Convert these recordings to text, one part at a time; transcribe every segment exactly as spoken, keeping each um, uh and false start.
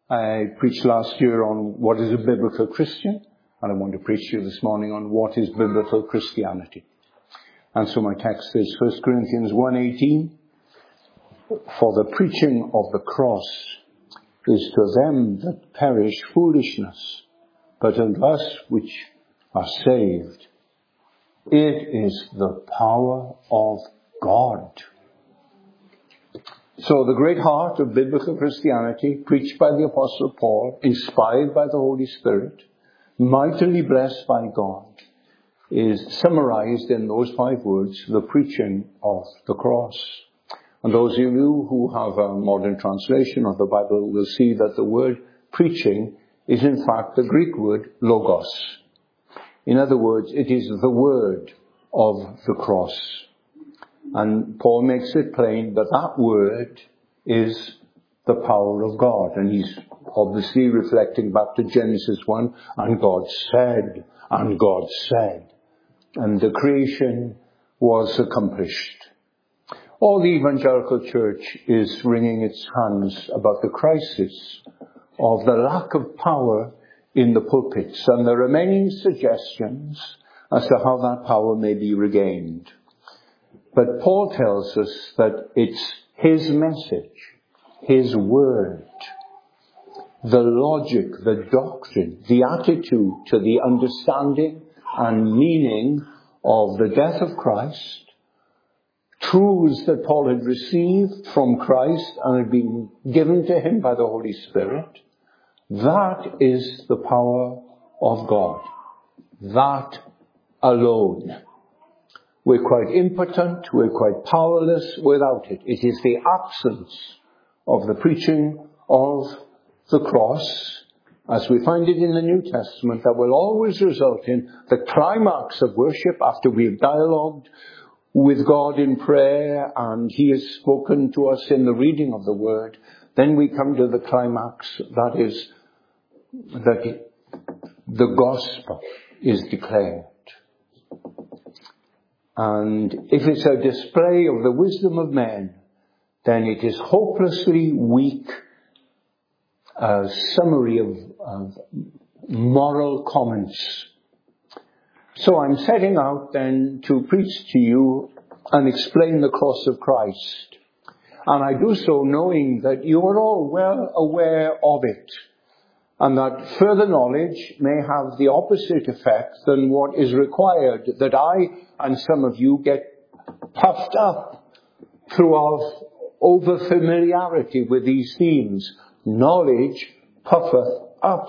I preached last year on what is a biblical Christian, and I want to preach to you this morning on what is biblical Christianity. And so my text is First Corinthians one eighteen. For the preaching of the cross is to them that perish foolishness, but unto us which are saved, it is the power of God. So the great heart of biblical Christianity, preached by the Apostle Paul, inspired by the Holy Spirit, mightily blessed by God, is summarized in those five words, the preaching of the cross. And those of you who have a modern translation of the Bible will see that the word preaching is in fact the Greek word logos. In other words, it is the word of the cross. And Paul makes it plain that that word is the power of God. And he's obviously reflecting back to Genesis one, and God said, and God said. And the creation was accomplished. All the evangelical church is wringing its hands about the crisis of the lack of power in the pulpits. And there are many suggestions as to how that power may be regained. But Paul tells us that it's his message, his word, the logic, the doctrine, the attitude to the understanding and meaning of the death of Christ, truths that Paul had received from Christ and had been given to him by the Holy Spirit. That is the power of God. That alone. We're quite impotent, we're quite powerless without it. It is the absence of the preaching of the cross, as we find it in the New Testament, that will always result in the climax of worship after we've dialogued with God in prayer and He has spoken to us in the reading of the Word. Then we come to the climax, that is, that the gospel is declared. And if it's a display of the wisdom of men, then it is hopelessly weak, a summary of, of moral comments. So I'm setting out then to preach to you and explain the cross of Christ. And I do so knowing that you are all well aware of it, and that further knowledge may have the opposite effect than what is required, that I and some of you get puffed up through our over-familiarity with these themes. Knowledge puffeth up.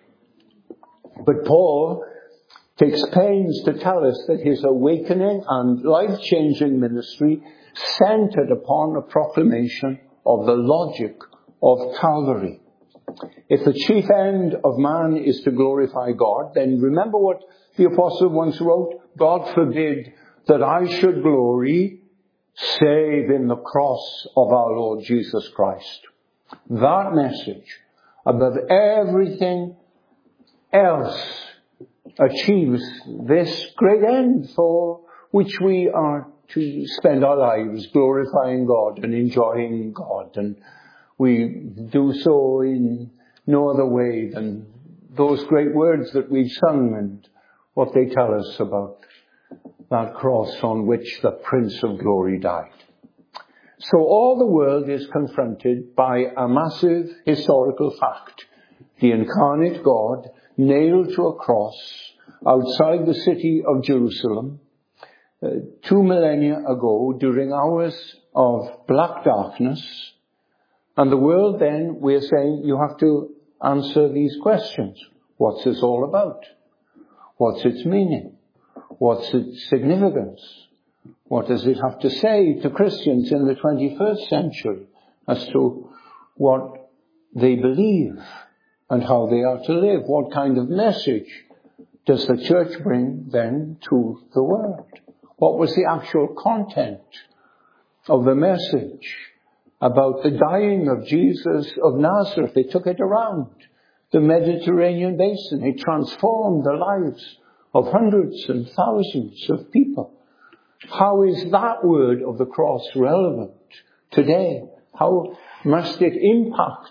But Paul takes pains to tell us that his awakening and life-changing ministry centered upon a proclamation of the logic of Calvary. If the chief end of man is to glorify God, then remember what the apostle once wrote, God forbid that I should glory save in the cross of our Lord Jesus Christ. That message, above everything else, achieves this great end for which we are to spend our lives glorifying God and enjoying God. And we do so in no other way than those great words that we've sung and what they tell us about that cross on which the Prince of Glory died. So all the world is confronted by a massive historical fact. The incarnate God nailed to a cross outside the city of Jerusalem uh, two millennia ago during hours of black darkness. And the world then, we're saying, you have to answer these questions. What's this all about? What's its meaning? What's its significance? What does it have to say to Christians in the twenty-first century as to what they believe and how they are to live? What kind of message does the church bring then to the world? What was the actual content of the message about the dying of Jesus of Nazareth? They took it around the Mediterranean basin. It transformed the lives of hundreds and thousands of people. How is that word of the cross relevant today? How must it impact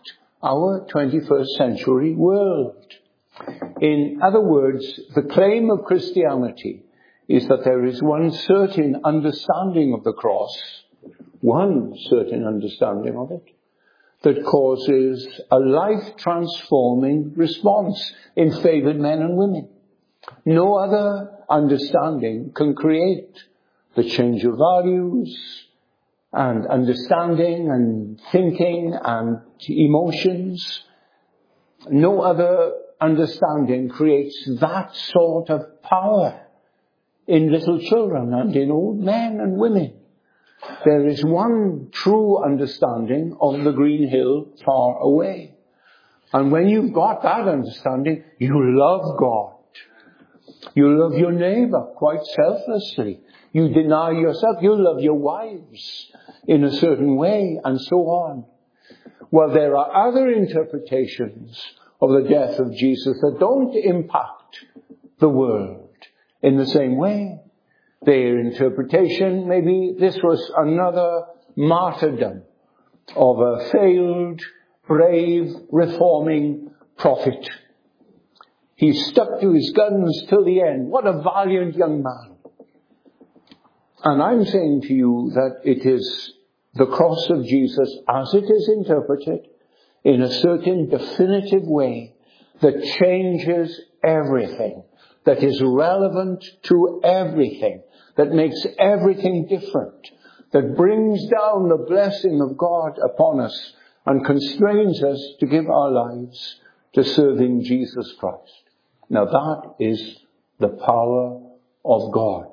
our twenty-first century world. In other words, the claim of Christianity is that there is one certain understanding of the cross, one certain understanding of it, that causes a life-transforming response in favored men and women. No other understanding can create the change of values and understanding and thinking and emotions. No other understanding creates that sort of power in little children and in old men and women. There is one true understanding of the green hill far away. And when you've got that understanding, you love God. You love your neighbor quite selflessly. You deny yourself. You love your wives in a certain way, and so on. Well, there are other interpretations of the death of Jesus that don't impact the world in the same way. Their interpretation, maybe this was another martyrdom of a failed, brave, reforming prophet. He stuck to his guns till the end. What a valiant young man. And I'm saying to you that it is the cross of Jesus, as it is interpreted, in a certain definitive way, that changes everything, that is relevant to everything, that makes everything different, that brings down the blessing of God upon us and constrains us to give our lives to serving Jesus Christ. Now that is the power of God.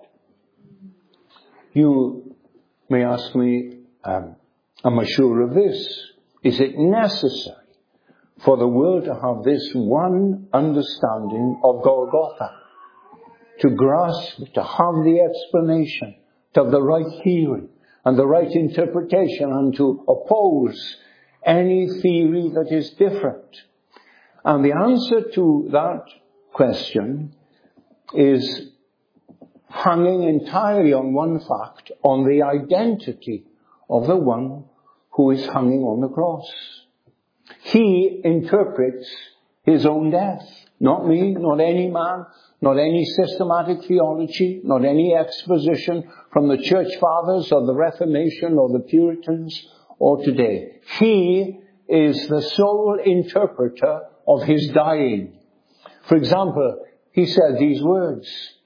You may ask me, um, am I sure of this? Is it necessary for the world to have this one understanding of Golgotha? To grasp, to have the explanation, to have the right theory and the right interpretation, and to oppose any theory that is different? And the answer to that question is hanging entirely on one fact, on the identity of the one who is hanging on the cross. He interprets his own death. Not me, not any man, not any systematic theology, not any exposition from the church fathers or the Reformation or the Puritans or today. He is the sole interpreter of his dying. For example, he said these words,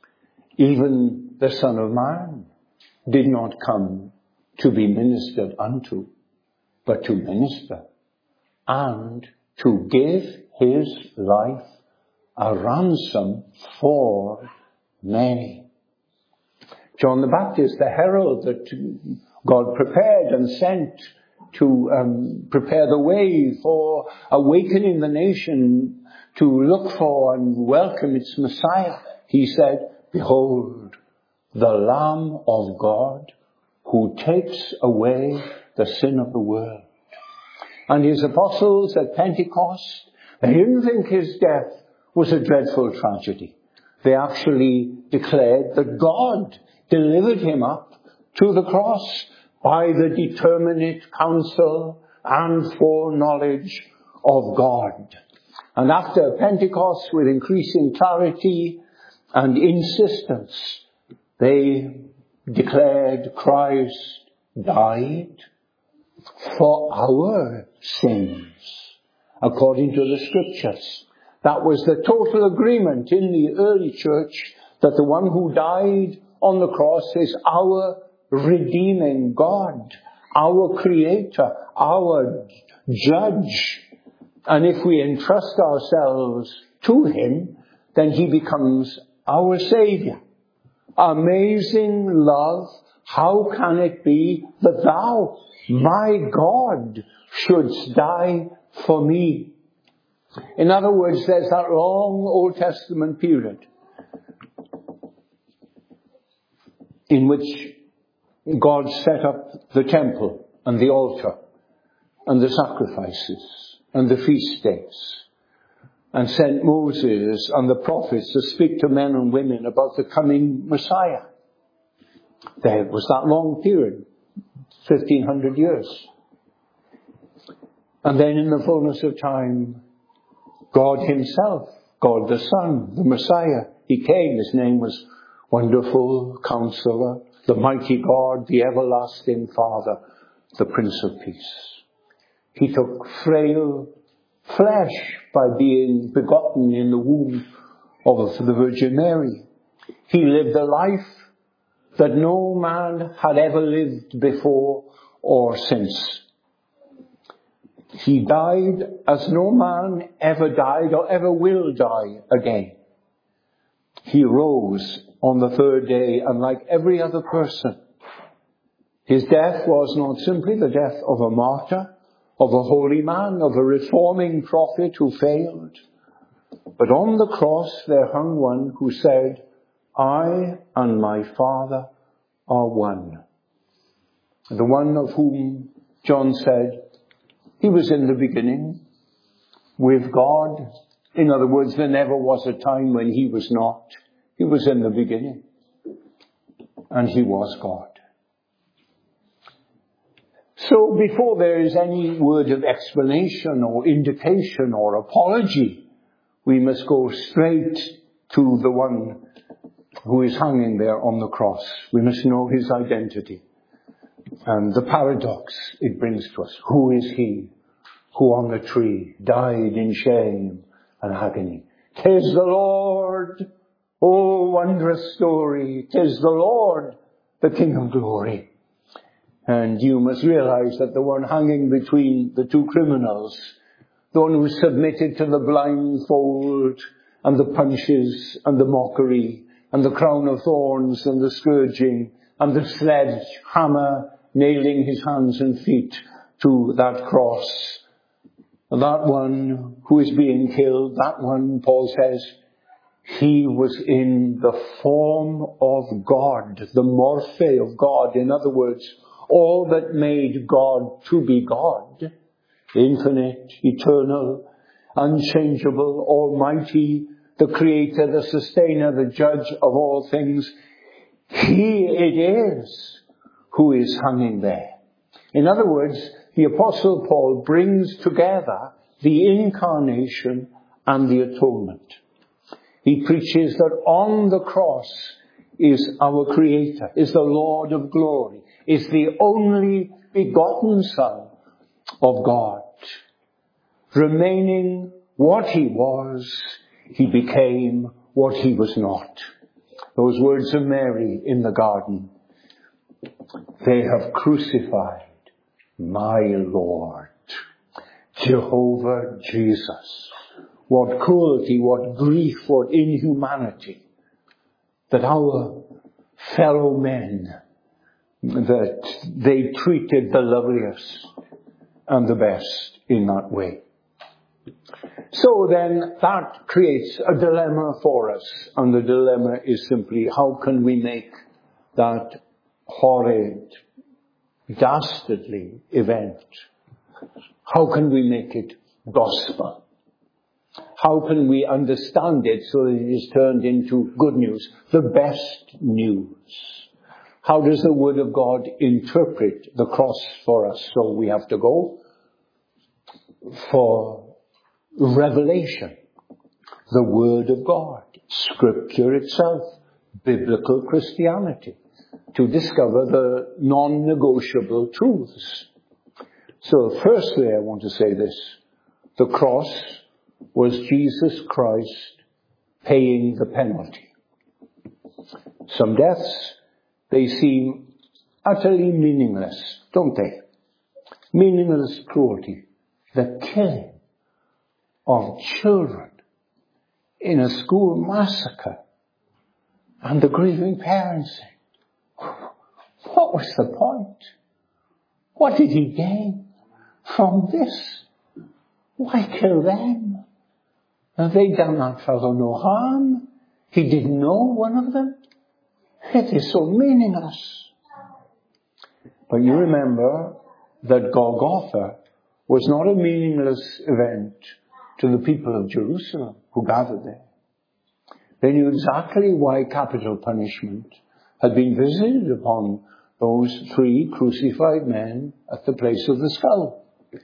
"Even the Son of Man did not come to be ministered unto, but to minister, and to give his life a ransom for many." John the Baptist, the herald that God prepared and sent to um, prepare the way for awakening the nation to look for and welcome its Messiah, he said, "Behold, the Lamb of God who takes away the sin of the world." And his apostles at Pentecost, they didn't think his death was a dreadful tragedy. They actually declared that God delivered him up to the cross by the determinate counsel and foreknowledge of God. And after Pentecost, with increasing clarity and insistence, they declared Christ died for our sins, according to the Scriptures. That was the total agreement in the early church, that the one who died on the cross is our redeeming God, our Creator, our Judge. And if we entrust ourselves to him, then he becomes our Savior. Amazing love, how can it be that thou, my God, shouldst die for me? In other words, there's that long Old Testament period in which God set up the temple and the altar and the sacrifices and the feast days, and sent Moses and the prophets to speak to men and women about the coming Messiah. There was that long period, fifteen hundred years. And then in the fullness of time, God himself, God the Son, the Messiah, he came. His name was Wonderful Counselor, the Mighty God, the Everlasting Father, the Prince of Peace. He took frail flesh by being begotten in the womb of the Virgin Mary. He lived a life that no man had ever lived before or since. He died as no man ever died or ever will die again. He rose on the third day, and like every other person, his death was not simply the death of a martyr, of a holy man, of a reforming prophet who failed, but on the cross there hung one who said, I and my Father are one. The one of whom John said, he was in the beginning with God. In other words, there never was a time when he was not. He was in the beginning. And he was God. So before there is any word of explanation or indication or apology, we must go straight to the one who is hanging there on the cross. We must know his identity. And the paradox it brings to us. Who is he who on the tree died in shame and agony? 'Tis the Lord. Oh, wondrous story. 'Tis the Lord, the King of glory. And you must realize that the one hanging between the two criminals, the one who submitted to the blindfold and the punches and the mockery and the crown of thorns and the scourging and the sledgehammer nailing his hands and feet to that cross. That one who is being killed, that one, Paul says, he was in the form of God, the morphe of God. In other words, all that made God to be God, infinite, eternal, unchangeable, almighty, the creator, the sustainer, the judge of all things, he it is who is hanging there. In other words, the Apostle Paul brings together the incarnation and the atonement. He preaches that on the cross is our Creator, is the Lord of glory, is the only begotten Son of God. Remaining what he was, he became what he was not. Those words of Mary in the garden. They have crucified my Lord, Jehovah Jesus. What cruelty, what grief, what inhumanity that our fellow men, that they treated the loveliest and the best in that way. So then that creates a dilemma for us, and the dilemma is simply, how can we make that horrid, dastardly event, how can we make it gospel? How can we understand it so that it is turned into good news, the best news? How does the Word of God interpret the cross for us? So we have to go for revelation, the Word of God, Scripture itself, biblical Christianity, to discover the non-negotiable truths. So firstly, I want to say this. The cross was Jesus Christ paying the penalty. Some deaths, they seem utterly meaningless, don't they? Meaningless cruelty. The killing of children in a school massacre, and the grieving parents saying, what was the point? What did he gain from this? Why kill them? Have they done that fellow no harm? He didn't know one of them. It is so meaningless. But you remember that Golgotha was not a meaningless event to the people of Jerusalem who gathered there. They knew exactly why capital punishment had been visited upon those three crucified men at the place of the skull.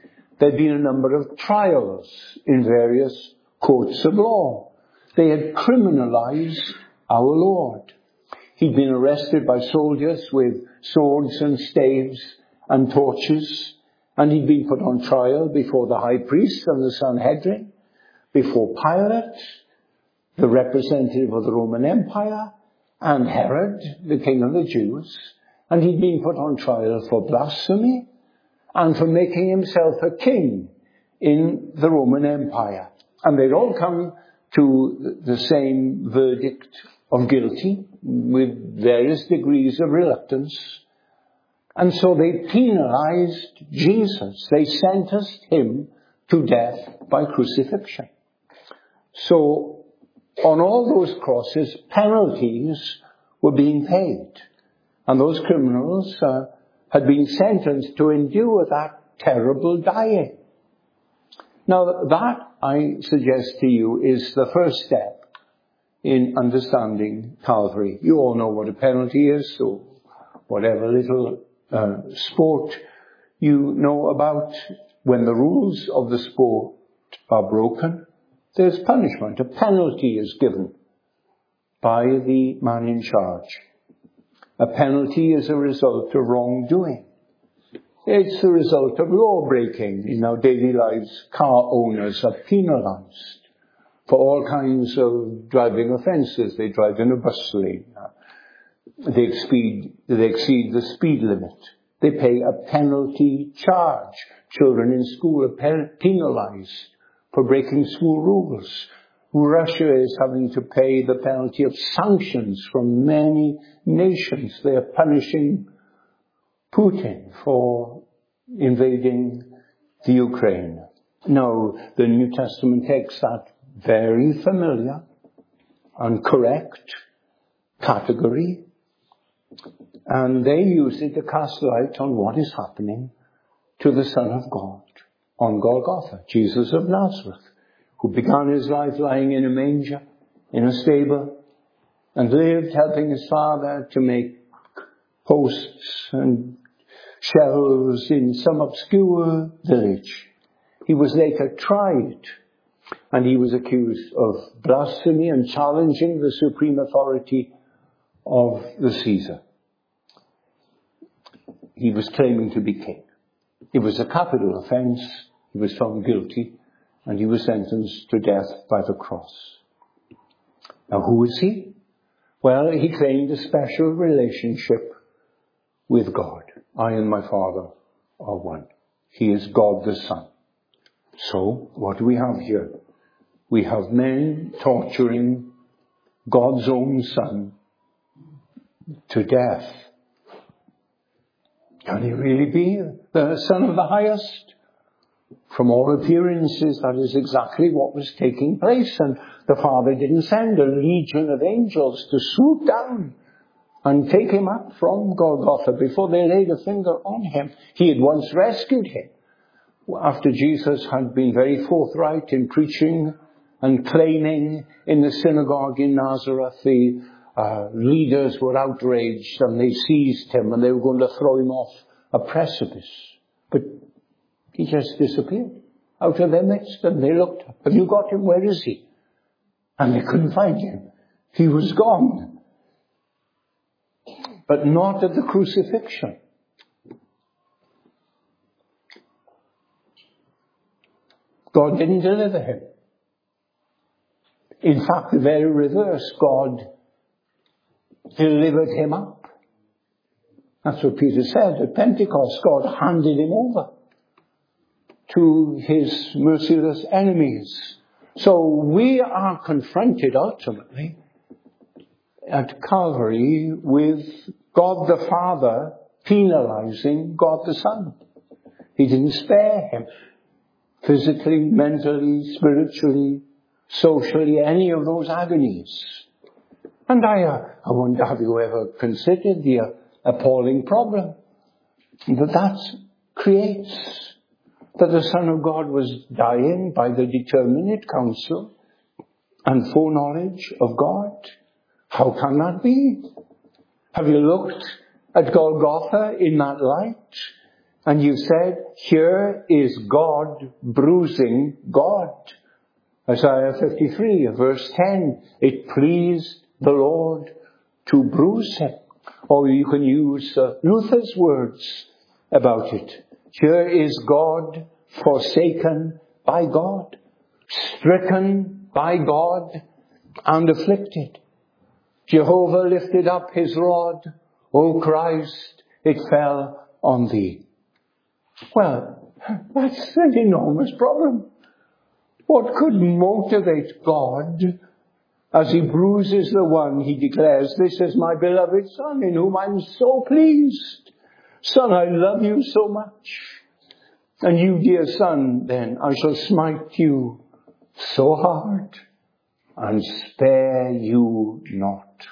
There'd been a number of trials in various courts of law. They had criminalized our Lord. He'd been arrested by soldiers with swords and staves and torches, and he'd been put on trial before the high priest and the Sanhedrin, before Pilate, the representative of the Roman Empire, and Herod, the king of the Jews, and he'd been put on trial for blasphemy and for making himself a king in the Roman Empire. And they'd all come to the same verdict of guilty with various degrees of reluctance. And so they penalized Jesus. They sentenced him to death by crucifixion. So on all those crosses, penalties were being paid. And those criminals uh, had been sentenced to endure that terrible dying. Now that, I suggest to you, is the first step in understanding Calvary. You all know what a penalty is, so whatever little uh, sport you know about, when the rules of the sport are broken, there's punishment. A penalty is given by the man in charge. A penalty is a result of wrongdoing. It's the result of law breaking. In our daily lives, car owners are penalized for all kinds of driving offences. They drive in a bus lane. They exceed, they exceed the speed limit. They pay a penalty charge. Children in school are penalized for breaking school rules. Russia is having to pay the penalty of sanctions from many nations. They are punishing Putin for invading the Ukraine. Now, the New Testament takes that very familiar and correct category, and they use it to cast light on what is happening to the Son of God on Golgotha, Jesus of Nazareth, who began his life lying in a manger, in a stable, and lived helping his Father to make posts and shelves in some obscure village. He was later tried, and he was accused of blasphemy and challenging the supreme authority of the Caesar. He was claiming to be king. It was a capital offence. He was found guilty, and he was sentenced to death by the cross. Now, who is he? Well, he claimed a special relationship with God. I and my Father are one. He is God the Son. So, what do we have here? We have men torturing God's own Son to death. Can he really be the Son of the Highest? From all appearances, that is exactly what was taking place, and the Father didn't send a legion of angels to swoop down and take him up from Golgotha before they laid a finger on him. He had once rescued him. After Jesus had been very forthright in preaching and claiming in the synagogue in Nazareth, the uh, leaders were outraged and they seized him and they were going to throw him off a precipice. But he just disappeared out of their midst, and they looked up. Have you got him? Where is he? And they couldn't find him. He was gone. But not at the crucifixion. God didn't deliver him. In fact, the very reverse. God delivered him up. That's what Peter said at Pentecost. God handed him over to his merciless enemies. So we are confronted ultimately at Calvary with God the Father penalizing God the Son. He didn't spare him physically, mentally, spiritually, socially, any of those agonies. And I, uh, I wonder, have you ever considered the uh, appalling problem that that creates? That the Son of God was dying by the determinate counsel and foreknowledge of God. How can that be? Have you looked at Golgotha in that light? And you said, here is God bruising God. Isaiah fifty-three, verse ten. It pleased the Lord to bruise him. Or you can use uh, Luther's words about it. Here is God forsaken by God, stricken by God, and afflicted. Jehovah lifted up his rod. O Christ, it fell on thee. Well, that's an enormous problem. What could motivate God as he bruises the one he declares, this is my beloved Son in whom I'm so pleased. Son, I love you so much. And you, dear son, then, I shall smite you so hard and spare you not.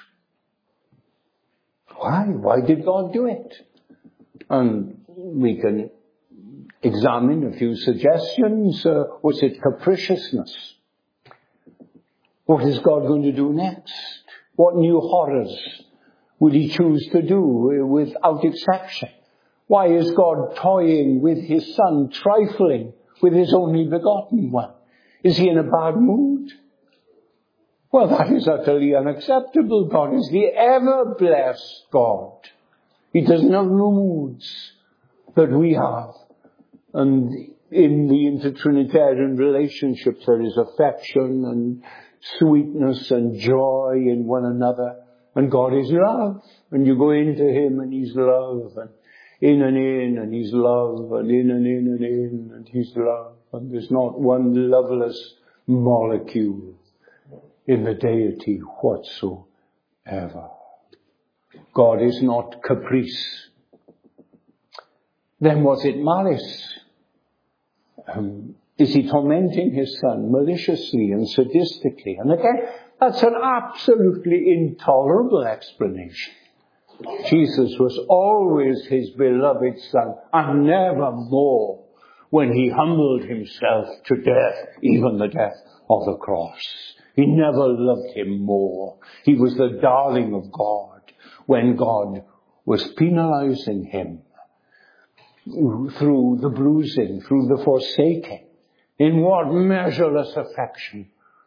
Why? Why did God do it? And we can examine a few suggestions. Uh, was it capriciousness? What is God going to do next? What new horrors will he choose to do without exception? Why is God toying with his son, trifling with his only begotten one? Is he in a bad mood? Well, that is utterly unacceptable. God is the ever-blessed God. He doesn't have no moods that we have. And in the intertrinitarian relationships there is affection and sweetness and joy in one another. And God is love. And you go into him and he's love. And in and in and he's love. And in and in and in and he's love. And there's not one loveless molecule in the deity whatsoever. God is not caprice. Then was it malice? Um, is he tormenting his son maliciously and sadistically? And again, that's an absolutely intolerable explanation. Jesus was always his beloved son, and never more when he humbled himself to death, even the death of the cross. He never loved him more. He was the darling of God when God was penalizing him through the bruising, through the forsaking. In what measureless affection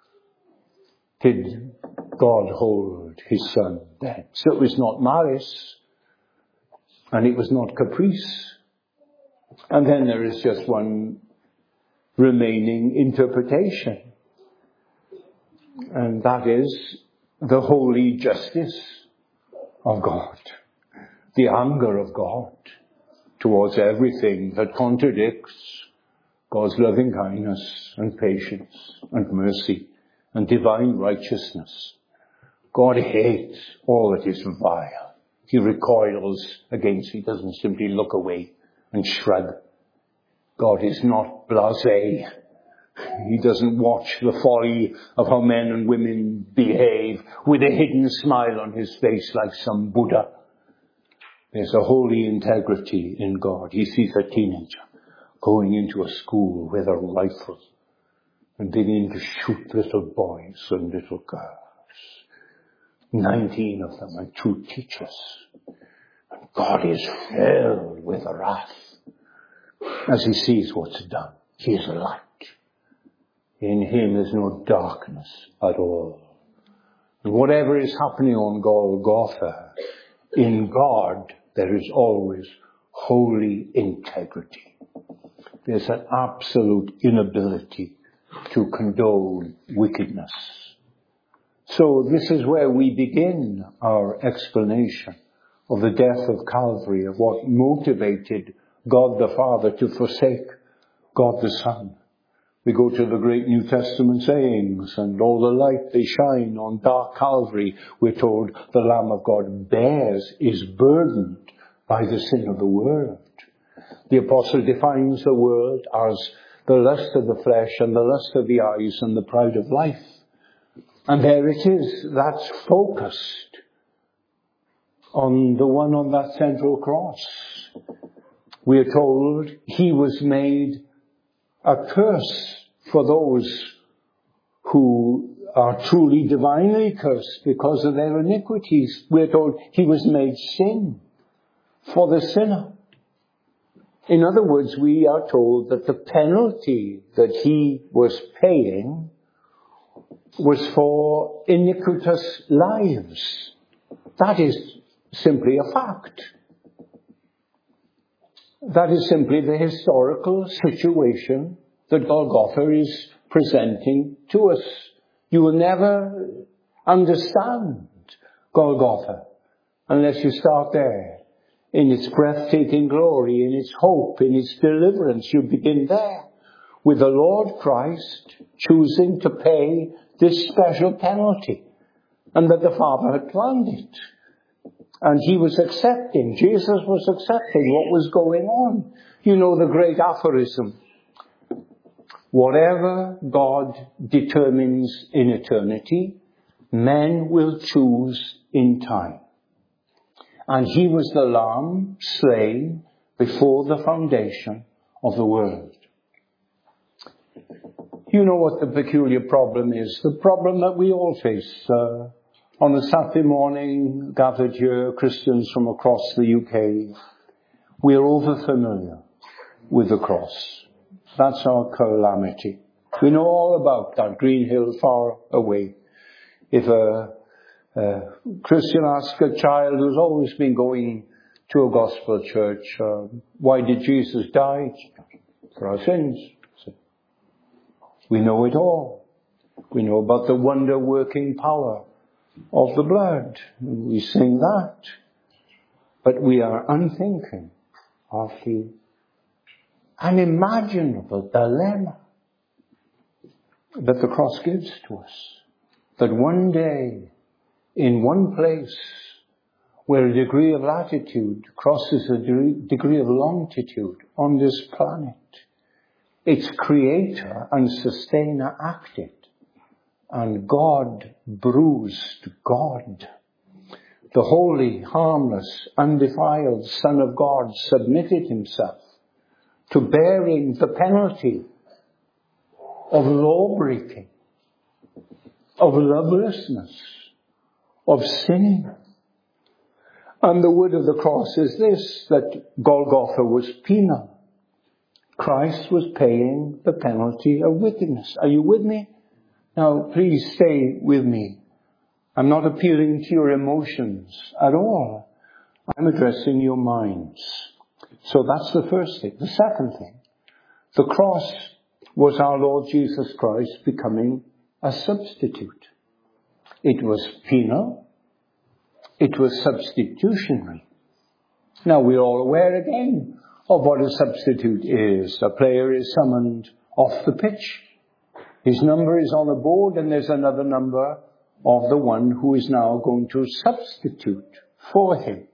did God hold his son then? So it was not malice, and it was not caprice. And then there is just one remaining interpretation, and that is the holy justice of God, the anger of God towards everything that contradicts God's loving kindness and patience and mercy and divine righteousness. God hates all that is vile. He recoils against, he doesn't simply look away and shrug. God is not blasé. He doesn't watch the folly of how men and women behave with a hidden smile on his face like some Buddha. There's a holy integrity in God. He sees a teenager going into a school with a rifle and beginning to shoot little boys and little girls. Nineteen of them are two teachers. And God is filled with wrath as he sees what's done. He is light. In him is no darkness at all. And whatever is happening on Golgotha, in God there is always holy integrity. There's an absolute inability to condone wickedness. So this is where we begin our explanation of the death of Calvary, of what motivated God the Father to forsake God the Son. We go to the great New Testament sayings, and all the light they shine on dark Calvary. We're told the Lamb of God bears, is burdened by the sin of the world. The apostle defines the world as the lust of the flesh and the lust of the eyes and the pride of life. And there it is, that's focused on the one on that central cross. We are told he was made a curse for those who are truly divinely cursed because of their iniquities. We're told he was made sin for the sinner. In other words, we are told that the penalty that he was paying was for iniquitous lives. That is simply a fact. That is simply the historical situation that Golgotha is presenting to us. You will never understand Golgotha unless you start there. In its breathtaking glory, in its hope, in its deliverance, you begin there. With the Lord Christ choosing to pay this special penalty. And that the Father had planned it. And he was accepting, Jesus was accepting what was going on. You know the great aphorism. Whatever God determines in eternity, men will choose in time. And he was the lamb slain before the foundation of the world. You know what the peculiar problem is? The problem that we all face. Uh, on a Saturday morning, gathered here, Christians from across the U K, we are over familiar with the cross. That's our calamity. We know all about that green hill far away. If a, a Christian asks a child who's always been going to a gospel church, uh, why did Jesus die? For our sins. We know it all. We know about the wonder-working power of the blood. We sing that. But we are unthinking of the unimaginable dilemma that the cross gives to us. That one day, in one place, where a degree of latitude crosses a degree of longitude on this planet, its creator and sustainer acted, and God bruised God. The holy, harmless, undefiled Son of God submitted himself to bearing the penalty of law-breaking, of lovelessness, of sinning. And the word of the cross is this, that Golgotha was penal. Christ was paying the penalty of wickedness. Are you with me? Now, please stay with me. I'm not appealing to your emotions at all. I'm addressing your minds. So that's the first thing. The second thing, the cross was our Lord Jesus Christ becoming a substitute. It was penal. It was substitutionary. Now, we're all aware again of what a substitute is. A player is summoned off the pitch. His number is on a board, and there's another number of the one who is now going to substitute for him.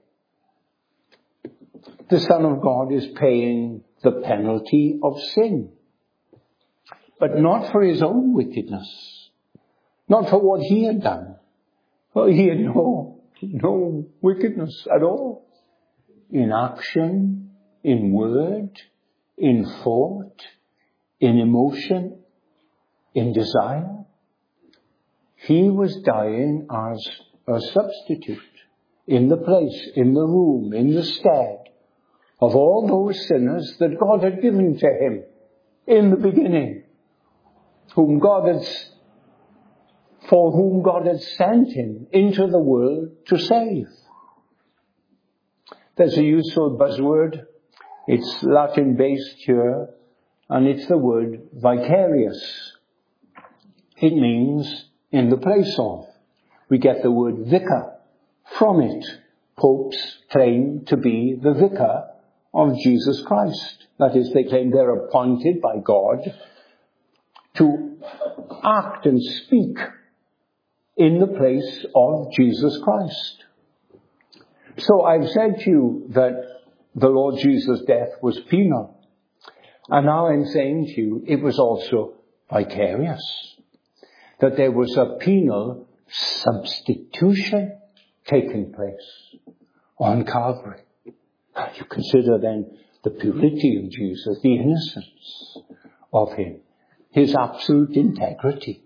The Son of God is paying the penalty of sin. But not for his own wickedness. Not for what he had done. Well, he had no, no wickedness at all. In action, in word, in thought, in emotion, in desire. He was dying as a substitute in the place, in the room, in the stead of all those sinners that God had given to him in the beginning, whom God had, for whom God had sent him into the world to save. There's a useful buzzword. It's Latin-based here, and it's the word vicarious. It means in the place of. We get the word vicar from it. Popes claim to be the vicar of Jesus Christ. That is, they claim they're appointed by God to act and speak in the place of Jesus Christ. So I've said to you that the Lord Jesus' death was penal. And now I'm saying to you, it was also vicarious. That there was a penal substitution taking place on Calvary. You consider then the purity of Jesus, the innocence of him, his absolute integrity.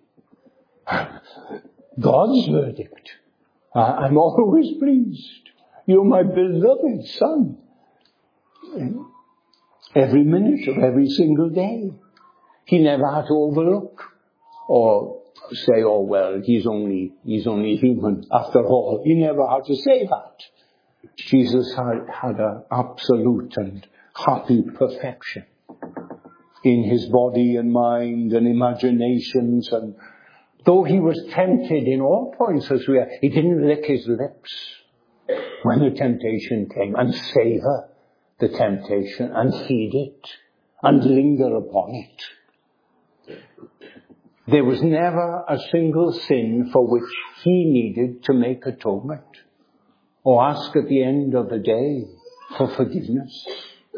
God's verdict. I'm always pleased. You're my beloved Son. every minute of every single day. He never had to overlook or say, oh well, he's only, he's only human after all. He never had to say that. Jesus had, had an absolute and happy perfection in his body and mind and imaginations, and though he was tempted in all points as we are, he didn't lick his lips when the temptation came and savor the temptation and heed it and linger upon it. There was never a single sin for which he needed to make atonement or ask at the end of the day for forgiveness.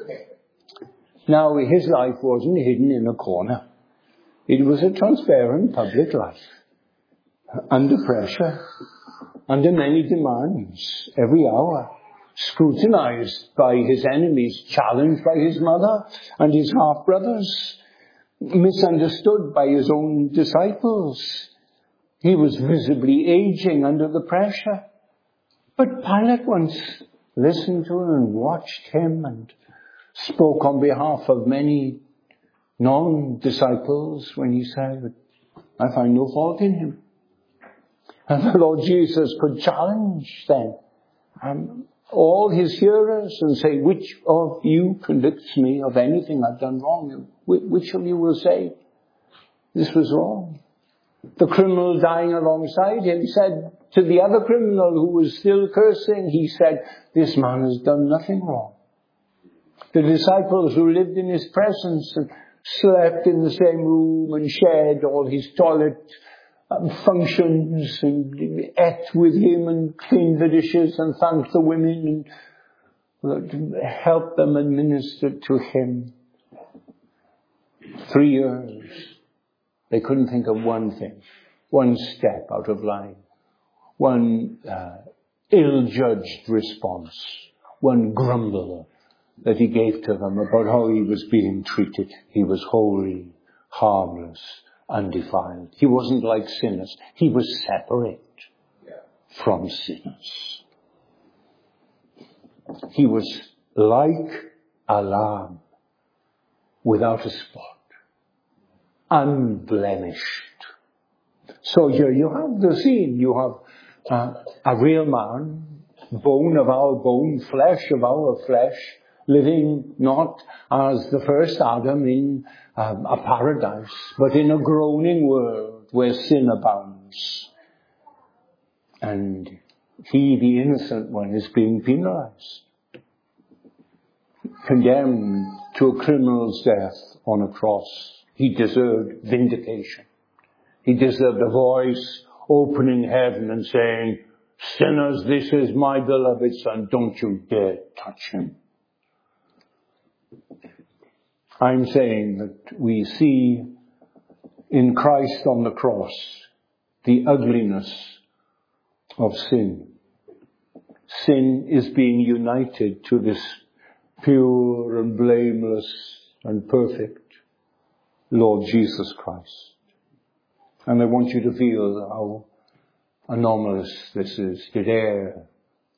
Now, his life wasn't hidden in a corner. It was a transparent public life, under pressure, under many demands, every hour, scrutinized by his enemies, challenged by his mother and his half-brothers, misunderstood by his own disciples. He was visibly aging under the pressure. But Pilate once listened to him and watched him and spoke on behalf of many non-disciples when he said, I find no fault in him. And the Lord Jesus could challenge then um, all his hearers and say, which of you convicts me of anything I've done wrong? Which of you will say this was wrong? The criminal dying alongside him said to the other criminal who was still cursing, he said, this man has done nothing wrong. The disciples who lived in his presence and slept in the same room and shared all his toilet um, functions and ate with him and cleaned the dishes and thanked the women and helped them and ministered to him. Three years. They couldn't think of one thing, one step out of line, one uh, ill-judged response, one grumble that he gave to them about how he was being treated. He was holy, harmless, undefiled. He wasn't like sinners. He was separate from sinners. He was like a lamb without a spot, unblemished. So here you have the scene. You have uh, a real man, bone of our bone, flesh of our flesh, living not as the first Adam in um, a paradise, but in a groaning world where sin abounds. And he, the innocent one, is being penalized, condemned to a criminal's death on a cross. He deserved vindication. He deserved a voice opening heaven and saying, sinners, this is my beloved son, don't you dare touch him. I'm saying that we see in Christ on the cross the ugliness of sin. Sin is being united to this pure and blameless and perfect Lord Jesus Christ. And I want you to feel how anomalous this is, to dare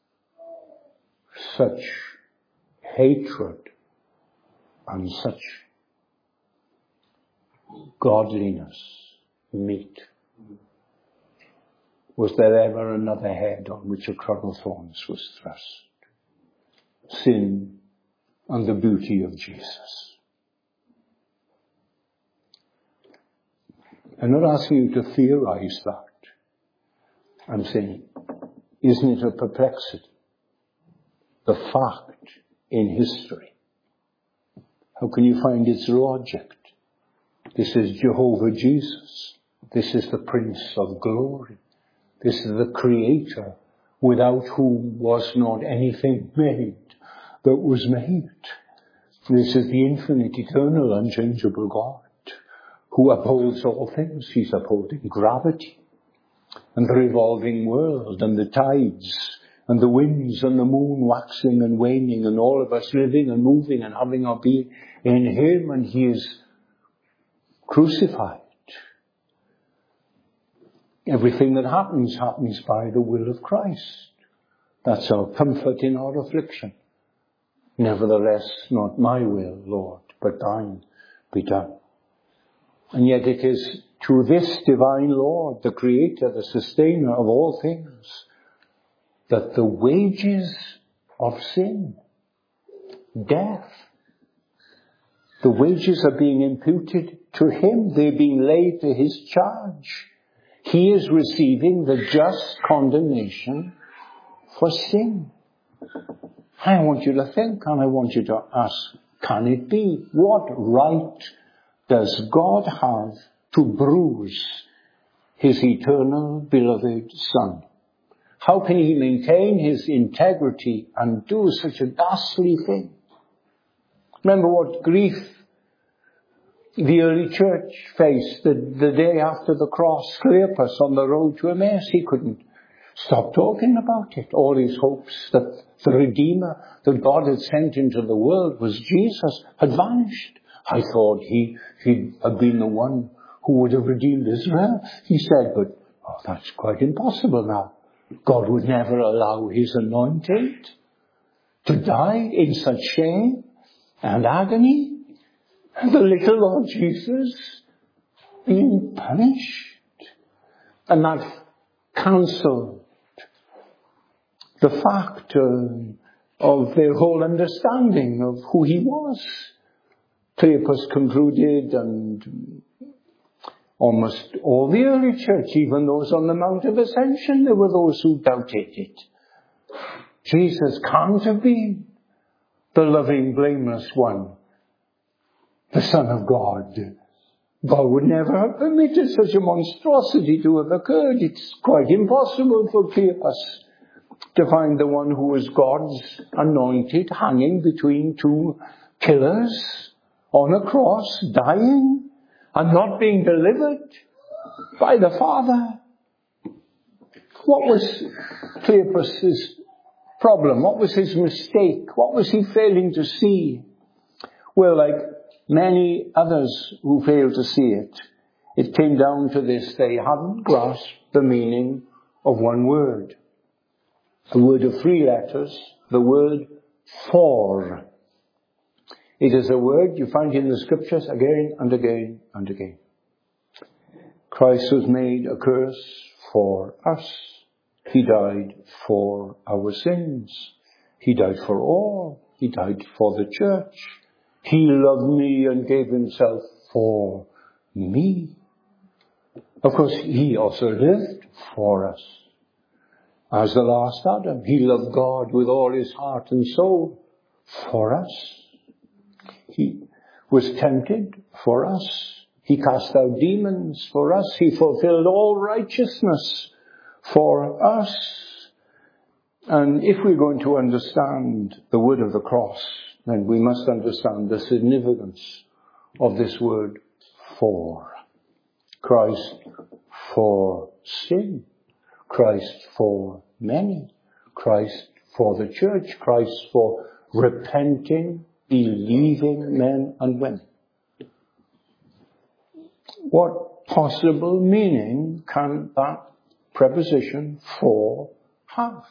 such hatred and such godliness meet. Was there ever another head on which a crown of thorns was thrust? Sin and the beauty of Jesus. I'm not asking you to theorize that. I'm saying, isn't it a perplexity? The fact in history. How can you find its logic? This is Jehovah Jesus. This is the Prince of Glory. This is the Creator, without whom was not anything made that was made. This is the infinite, eternal, unchangeable God, who upholds all things. He's upholding gravity and the revolving world and the tides and the winds and the moon waxing and waning and all of us living and moving and having our being in Him, and He is crucified. Everything that happens, happens by the will of Christ. That's our comfort in our affliction. Nevertheless, not my will, Lord, but thine be done. And yet it is to this divine Lord, the Creator, the Sustainer of all things, that the wages of sin, death, the wages are being imputed to him. They're being laid to his charge. He is receiving the just condemnation for sin. I want you to think, and I want you to ask, can it be? What right does God have to bruise his eternal beloved Son? How can he maintain his integrity and do such a ghastly thing? Remember what grief the early church faced the, the day after the cross. Cleopas on the road to Emmaus, he couldn't stop talking about it. All his hopes that the Redeemer that God had sent into the world was Jesus had vanished. I thought he, he had been the one who would have redeemed Israel. He said, but oh, that's quite impossible now. God would never allow his anointed to die in such shame and agony. And the little Lord Jesus being punished. And that cancelled the fact uh, of their whole understanding of who he was. Cleopas concluded, and almost all the early church, even those on the Mount of Ascension, there were those who doubted it. Jesus can't have been the loving, blameless one, the Son of God. God would never have permitted such a monstrosity to have occurred. It's quite impossible for Cleopas to find the one who was God's anointed hanging between two killers on a cross, dying and not being delivered by the Father. What was Cleopas's problem? What was his mistake? What was he failing to see? Well, like many others who failed to see it, it came down to this: they hadn't grasped the meaning of one word. A word of three letters, the word for. It is a word you find in the scriptures again and again and again. Christ was made a curse for us. He died for our sins. He died for all. He died for the church. He loved me and gave himself for me. Of course, he also lived for us. As the last Adam, he loved God with all his heart and soul for us. He was tempted for us. He cast out demons for us. He fulfilled all righteousness for us. And if we're going to understand the word of the cross, then we must understand the significance of this word for. Christ for sin. Christ for many. Christ for the church. Christ for repenting, believing men and women. What possible meaning can that preposition for have?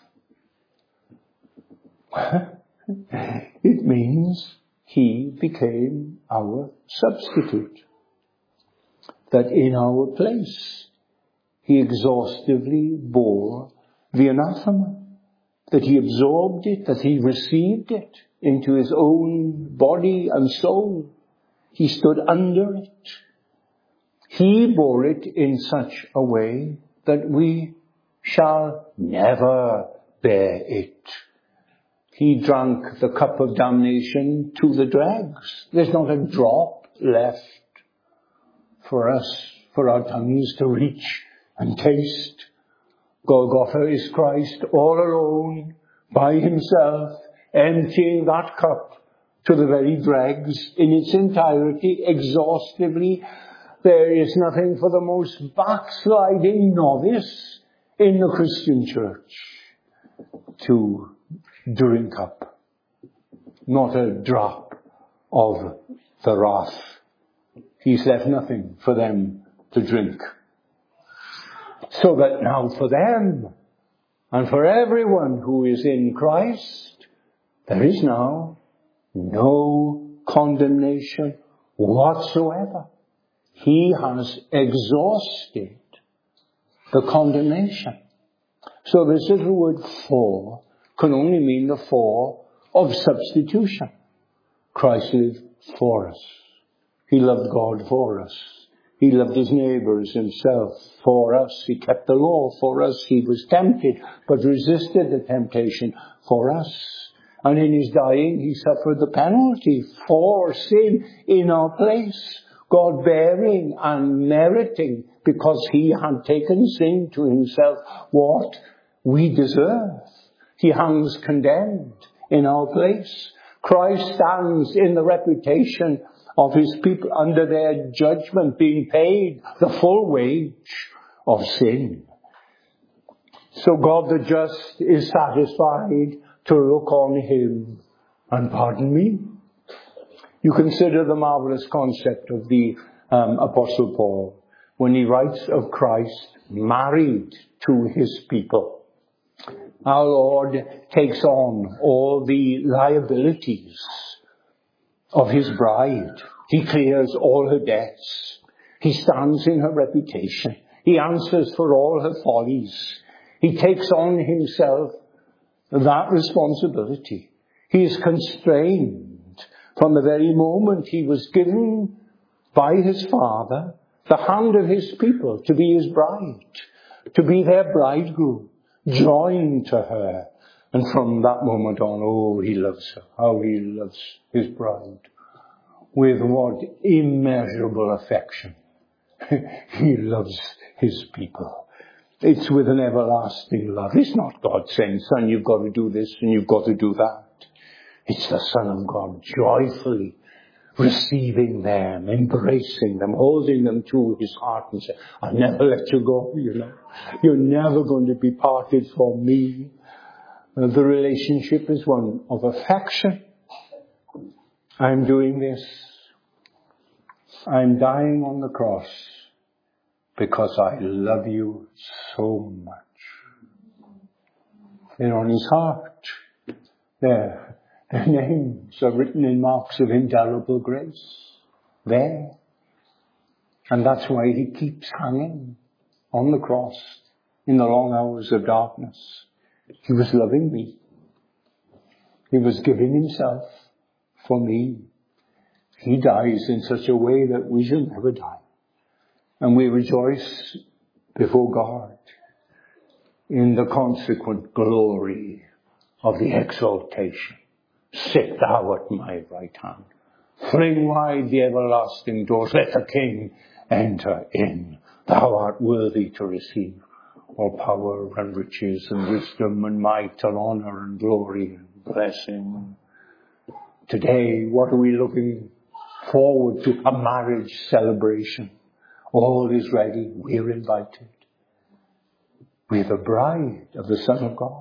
It means he became our substitute. That in our place, he exhaustively bore the anathema. That he absorbed it, that he received it into his own body and soul. He stood under it. He bore it in such a way that we shall never bear it. He drank the cup of damnation to the dregs. There's not a drop left for us, for our tongues to reach and taste. Golgotha is Christ all alone, by himself, emptying that cup to the very dregs in its entirety, exhaustively. There is nothing for the most backsliding novice in the Christian church to drink up. Not a drop of the wrath. He's left nothing for them to drink. So that now for them and for everyone who is in Christ, there is now no condemnation whatsoever. He has exhausted the condemnation. So this little word for can only mean the for of substitution. Christ lived for us. He loved God for us. He loved his neighbours, himself, for us. He kept the law for us. He was tempted, but resisted the temptation for us. And in his dying, he suffered the penalty for sin in our place. God bearing and meriting, because he had taken sin to himself, what we deserve. He hangs condemned in our place. Christ stands in the reputation of his people under their judgment, being paid the full wage of sin. So God the just is satisfied to look on him and pardon me. You consider the marvelous concept of the um, Apostle Paul when he writes of Christ married to his people. Our Lord takes on all the liabilities of his bride. He clears all her debts. He stands in her reputation. He answers for all her follies. He takes on himself that responsibility. He is constrained from the very moment he was given by his Father the hand of his people to be his bride, to be their bridegroom, joined to her. And from that moment on, oh, he loves her. How he loves his bride. With what immeasurable affection. He loves his people. It's with an everlasting love. It's not God saying, son, you've got to do this and you've got to do that. It's the Son of God joyfully receiving them, embracing them, holding them to his heart and saying, I'll never let you go, you know. You're never going to be parted from me. Uh, the relationship is one of affection. I'm doing this. I'm dying on the cross because I love you so much. They're on his heart. Their, their names are written in marks of indelible grace. There. And that's why he keeps hanging on the cross in the long hours of darkness. He was loving me. He was giving himself for me. He dies in such a way that we shall never die. And we rejoice before God in the consequent glory of the exaltation. Sit thou at my right hand. Fling wide the everlasting doors. Let the King enter in. Thou art worthy to receive all power and riches and wisdom and might and honor and glory and blessing. Today, what are we looking forward to? A marriage celebration. All is ready. We're invited. We're the bride of the Son of God.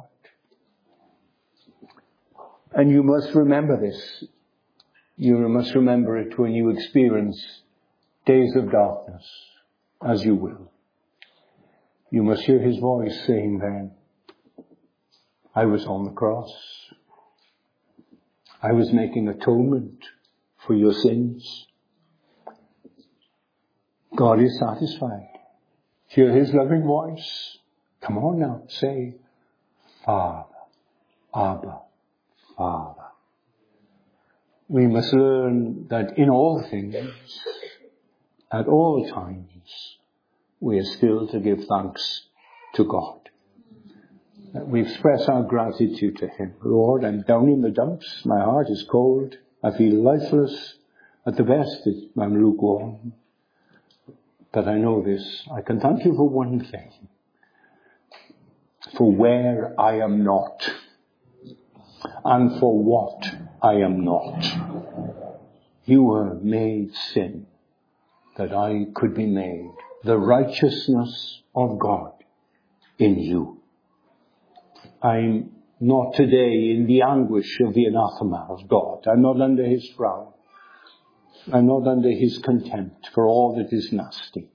And you must remember this. You must remember it when you experience days of darkness, as you will. You must hear his voice saying then, I was on the cross. I was making atonement for your sins. God is satisfied. Hear his loving voice. Come on now, say, Father, Abba, Father. We must learn that in all things, at all times, we are still to give thanks to God. That we express our gratitude to him. Lord, I'm down in the dumps. My heart is cold. I feel lifeless. At the best, I'm lukewarm. But I know this. I can thank you for one thing. For where I am not. And for what I am not. You have made sin that I could be made the righteousness of God in you. I'm not today in the anguish of the anathema of God. I'm not under his frown. I'm not under his contempt for all that is nasty.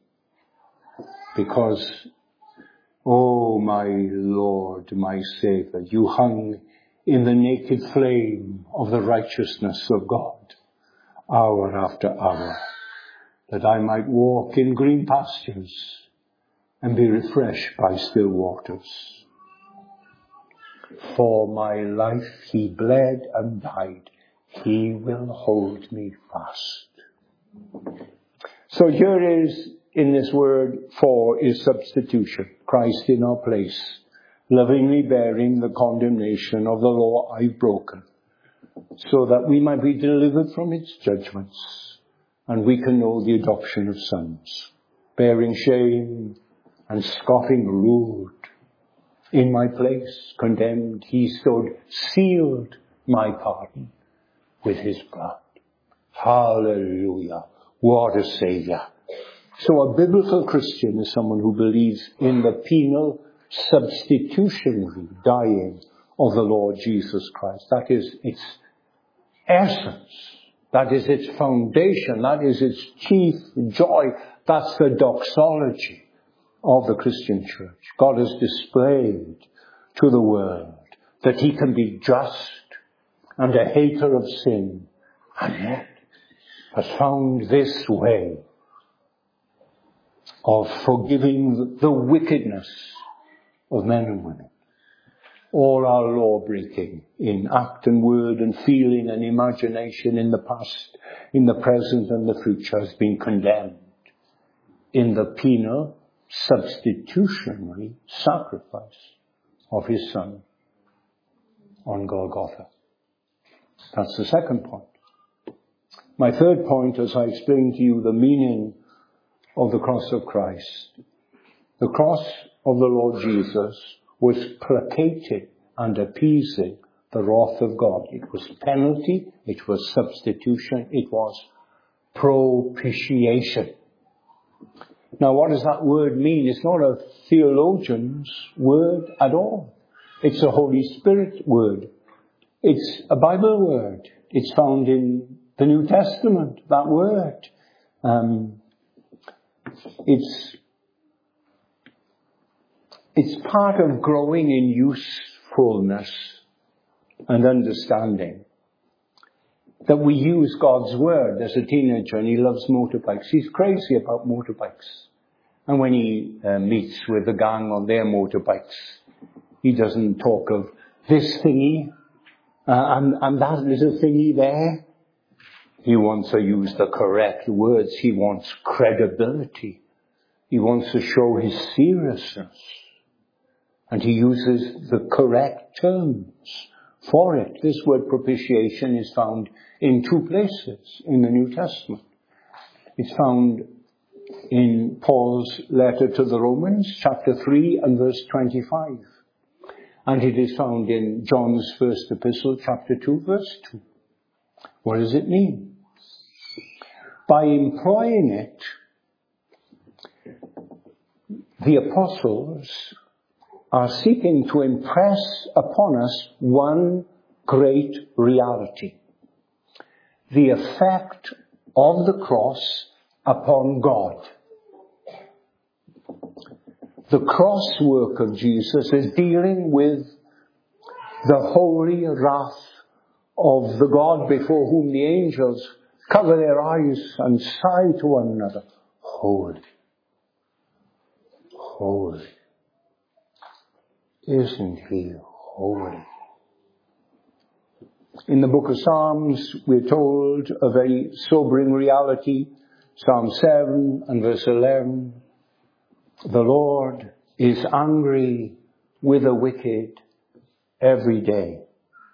Because, oh my Lord, my Saviour, you hung in the naked flame of the righteousness of God, hour after hour, that I might walk in green pastures and be refreshed by still waters. For my life he bled and died. He will hold me fast. So here is, in this word, for is substitution. Christ in our place, lovingly bearing the condemnation of the law I've broken, so that we might be delivered from its judgments, and we can know the adoption of sons, bearing shame and scoffing rude. In my place, condemned, he stood, sealed my pardon with his blood. Hallelujah. What a Saviour. So a biblical Christian is someone who believes in the penal substitutionary dying of the Lord Jesus Christ. That is its essence. That is its foundation. That is its chief joy. That's the doxology of the Christian church. God has displayed to the world that he can be just and a hater of sin, and yet has found this way of forgiving the wickedness of men and women. All our law-breaking in act and word and feeling and imagination in the past, in the present and the future has been condemned in the penal substitutionary sacrifice of his Son on Golgotha. That's the second point. My third point, as I explained to you the meaning of the cross of Christ. The cross of the Lord Jesus was placating and appeasing the wrath of God. It was penalty, it was substitution, it was propitiation. Now, what does that word mean? It's not a theologian's word at all. It's a Holy Spirit word. It's a Bible word. It's found in the New Testament, that word. Um, it's, it's part of growing in usefulness and understanding. That we use God's word. There's a teenager and he loves motorbikes. He's crazy about motorbikes. And when he uh, meets with the gang on their motorbikes, he doesn't talk of this thingy uh, and, and that little thingy there. He wants to use the correct words. He wants credibility. He wants to show his seriousness. And he uses the correct terms for it. This word propitiation is found in two places in the New Testament. It's found in Paul's letter to the Romans, chapter three and verse twenty-five. And it is found in John's first epistle, chapter two, verse two. What does it mean? By employing it, the apostles are seeking to impress upon us one great reality. The effect of the cross upon God. The cross work of Jesus is dealing with the holy wrath of the God before whom the angels cover their eyes and sigh to one another. Holy. Holy. Isn't he holy? In the book of Psalms, we're told a very sobering reality. Psalm seven and verse eleven. The Lord is angry with the wicked every day.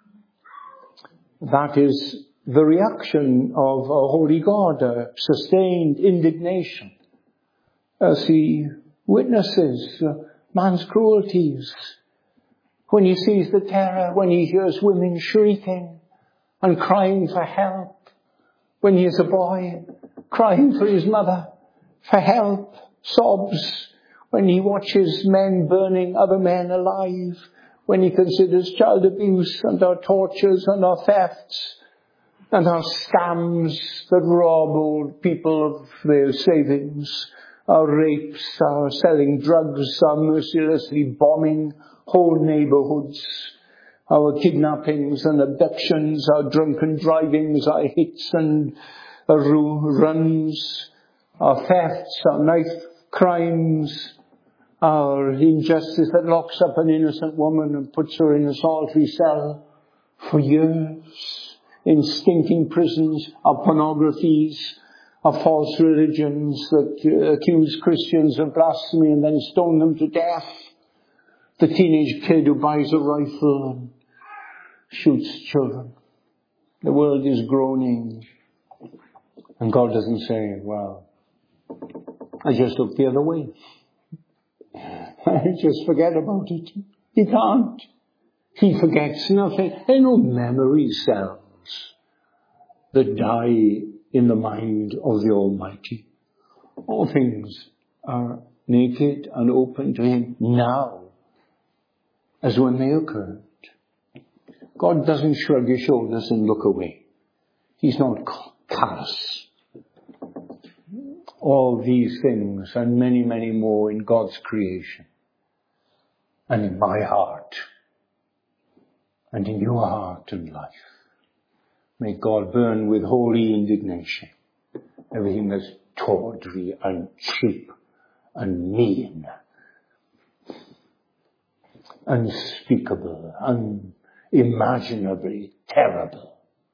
That is the reaction of a holy God, a sustained indignation, as he witnesses man's cruelties. When he sees the terror, when he hears women shrieking and crying for help, when he is a boy crying for his mother for help, sobs, when he watches men burning other men alive, when he considers child abuse and our tortures and our thefts and our scams that rob old people of their savings, our rapes, our selling drugs, our mercilessly bombing whole neighborhoods, our kidnappings and abductions, our drunken drivings, our hits and our runs, our thefts, our knife crimes, our injustice that locks up an innocent woman and puts her in a solitary cell for years, in stinking prisons, our pornographies, our false religions that accuse Christians of blasphemy and then stone them to death, the teenage kid who buys a rifle and shoots children. The world is groaning, and God doesn't say, well, I just look the other way. I just forget about it. He can't. He forgets nothing. There are no memory cells that die in the mind of the Almighty. All things are naked and open to Him now, as when they occurred. God doesn't shrug His shoulders and look away. He's not callous. All these things and many, many more in God's creation and in my heart and in your heart and life. May God burn with holy indignation everything that's tawdry and cheap and mean, unspeakable, unimaginably terrible.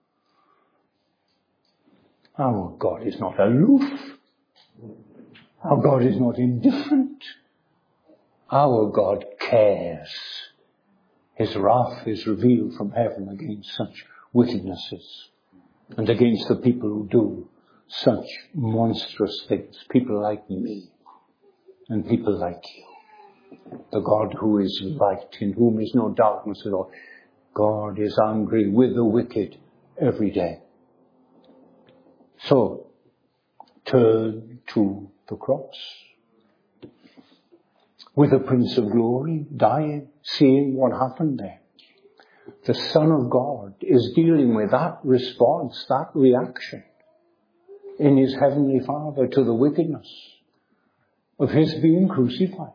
Our God is not aloof. Our God is not indifferent. Our God cares. His wrath is revealed from heaven against such wickednesses and against the people who do such monstrous things. People like me and people like you. The God who is light, in whom is no darkness at all. God is angry with the wicked every day. So, turn to the cross. With the Prince of Glory dying, seeing what happened there. The Son of God is dealing with that response, that reaction in His Heavenly Father to the wickedness of His being crucified.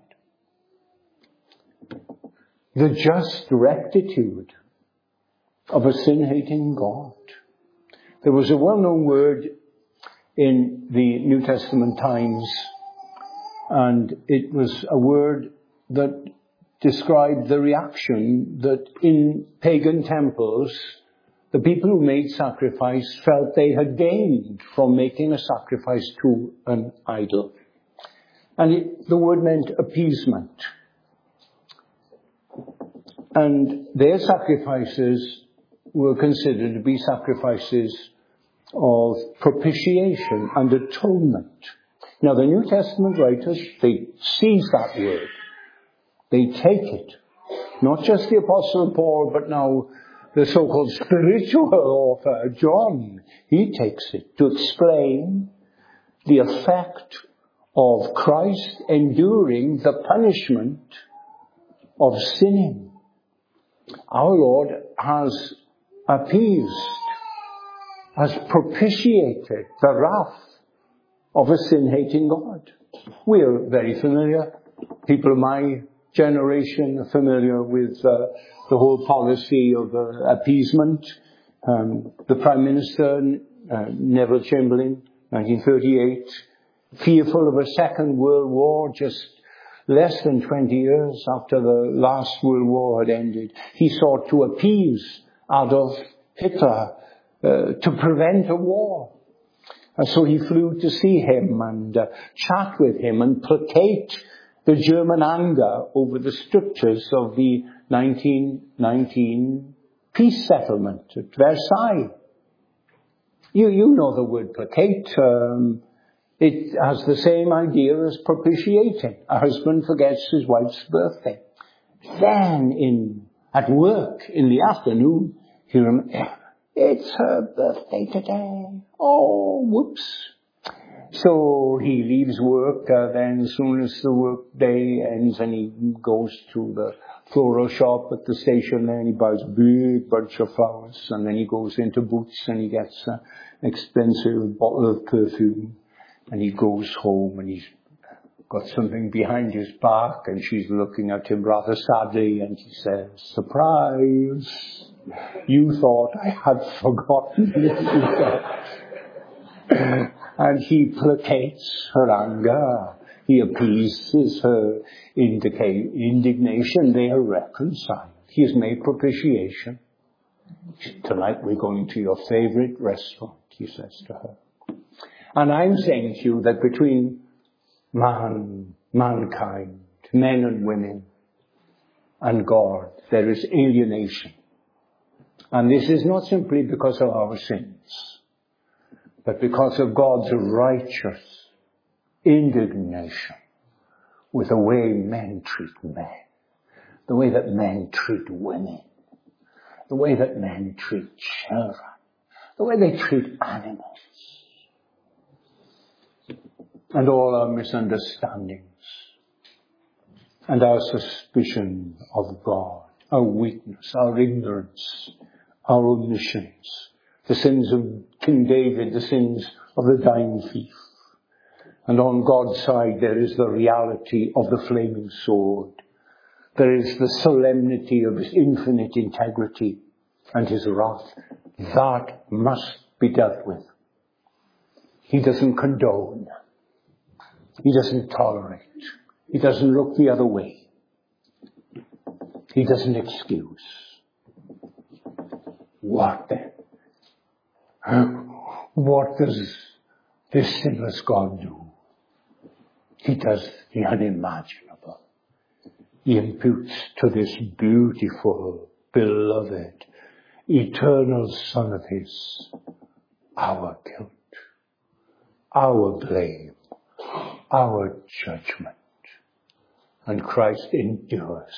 The just rectitude of a sin-hating God. There was a well-known word in the New Testament times, and it was a word that described the reaction that in pagan temples, the people who made sacrifice felt they had gained from making a sacrifice to an idol. And it, the word meant appeasement. And their sacrifices were considered to be sacrifices of propitiation and atonement. Now the New Testament writers, they seize that word. They take it. Not just the Apostle Paul, but now the so-called spiritual author, John. He takes it to explain the effect of Christ enduring the punishment of sinning. Our Lord has appeased, has propitiated the wrath of a sin-hating God. We are very familiar. People of my generation are familiar with uh, the whole policy of uh, appeasement. Um, the Prime Minister, uh, Neville Chamberlain, nineteen thirty-eight, fearful of a second world war just less than twenty years after the last world war had ended, he sought to appease Adolf Hitler uh, to prevent a war. And so he flew to see him and uh, chat with him and placate the German anger over the strictures of the nineteen nineteen peace settlement at Versailles. You, you know the word placate. Um, it has the same idea as propitiating. A husband forgets his wife's birthday. Then in, at work in the afternoon, he remembers, it's her birthday today. Oh, whoops. So he leaves work, uh, then as soon as the work day ends and he goes to the floral shop at the station there and he buys a big bunch of flowers, and then he goes into Boots and he gets an expensive bottle of perfume, and he goes home and he's got something behind his back, and she's looking at him rather sadly, and she says, surprise, you thought I had forgotten. And he placates her anger. He appeases her indica- indignation. They are reconciled. He has made propitiation. Tonight we're going to your favorite restaurant, he says to her. And I'm saying to you that between man, mankind, men and women, and God, there is alienation. And this is not simply because of our sins, but because of God's righteous indignation with the way men treat men, the way that men treat women, the way that men treat children, the way they treat animals, and all our misunderstandings, and our suspicion of God, our weakness, our ignorance, our omissions, the sins of King David, the sins of the dying thief. And on God's side there is the reality of the flaming sword. There is the solemnity of his infinite integrity and his wrath. That must be dealt with. He doesn't condone. He doesn't tolerate. He doesn't look the other way. He doesn't excuse. What then? What does this sinless God do? He does the unimaginable. He imputes to this beautiful, beloved, eternal Son of his our guilt, our blame, our judgment. And Christ endures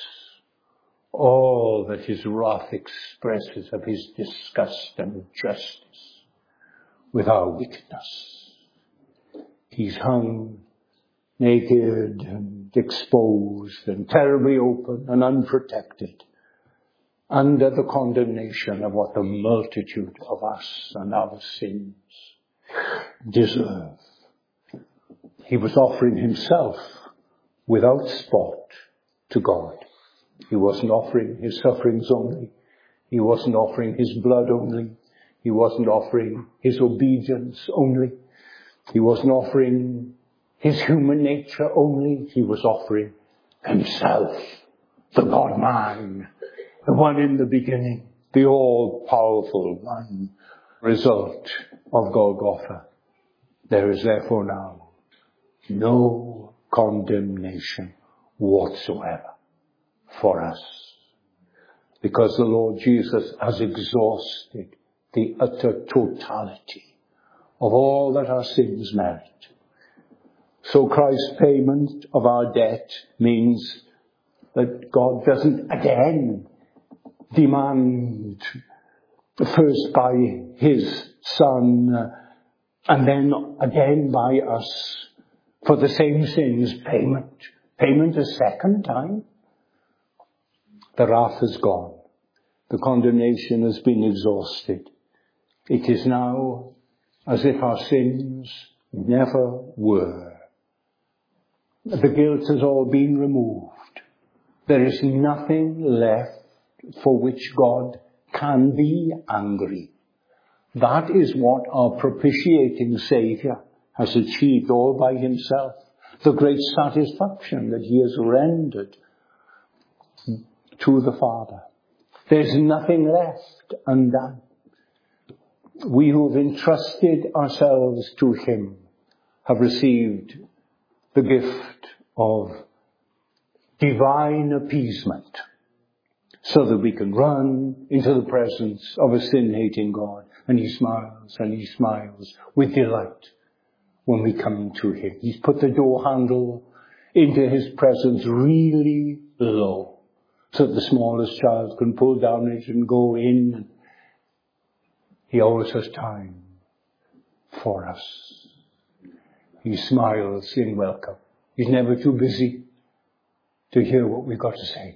all that his wrath expresses of his disgust and justice with our wickedness. He's hung naked and exposed and terribly open and unprotected under the condemnation of what the multitude of us and our sins deserve. He was offering himself without spot to God. He wasn't offering his sufferings only. He wasn't offering his blood only. He wasn't offering his obedience only. He wasn't offering his human nature only. He was offering himself, the God-man, the one in the beginning, the all-powerful one. Result of Golgotha. There is therefore now no condemnation whatsoever for us, because the Lord Jesus has exhausted the utter totality of all that our sins merit. So Christ's payment of our debt means that God doesn't again demand first by his Son and then again by us for the same sins payment. Payment a second time. The wrath is gone. The condemnation has been exhausted. It is now as if our sins never were. The guilt has all been removed. There is nothing left for which God can be angry. That is what our propitiating Saviour has achieved all by himself. The great satisfaction that he has rendered to the Father. There's nothing left undone. We who have entrusted ourselves to him have received the gift of divine appeasement so that we can run into the presence of a sin-hating God. And he smiles and he smiles with delight when we come to him. He's put the door handle into his presence really low so that the smallest child can pull down it and go in. He always has time for us. He smiles in welcome. He's never too busy to hear what we've got to say.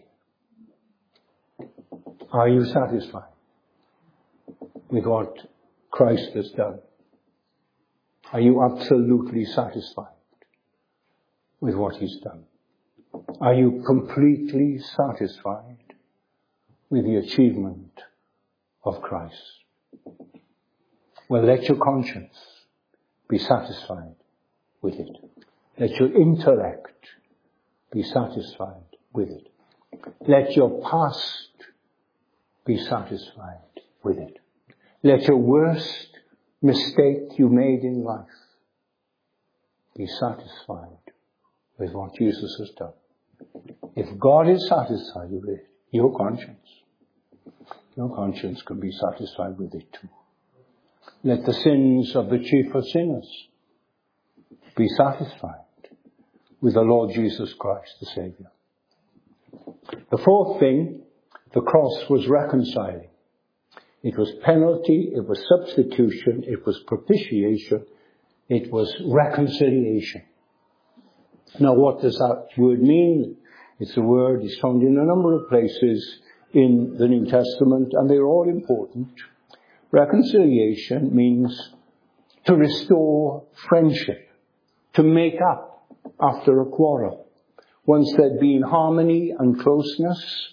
Are you satisfied with what Christ has done? Are you absolutely satisfied? with what he's done? Are you completely satisfied with the achievement of Christ? Well, let your conscience be satisfied with it. Let your intellect be satisfied with it. Let your past be satisfied with it. Let your worst mistake you made in life be satisfied with what Jesus has done. If God is satisfied with it, your conscience, your conscience can be satisfied with it too. Let the sins of the chief of sinners be satisfied with the Lord Jesus Christ, the Saviour. The fourth thing, the cross was reconciling. It was penalty, it was substitution, it was propitiation, it was reconciliation. Now what does that word mean? It's a word is found in a number of places in the New Testament, and they're all important. Reconciliation means to restore friendship, to make up after a quarrel. Once there'd been harmony and closeness,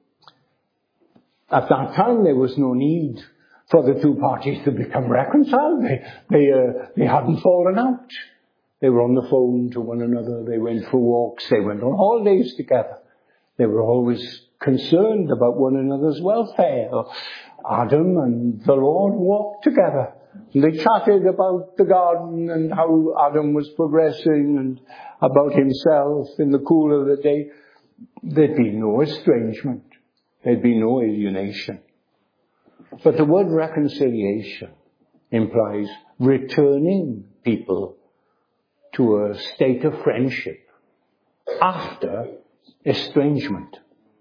at that time there was no need for the two parties to become reconciled. They, they, uh, they hadn't fallen out. They were on the phone to one another. They went for walks. They went on holidays together. They were always concerned about one another's welfare. Adam and the Lord walked together. And they chatted about the garden and how Adam was progressing and about himself in the cool of the day. There'd be no estrangement. There'd be no alienation. But the word reconciliation implies returning people to a state of friendship after estrangement.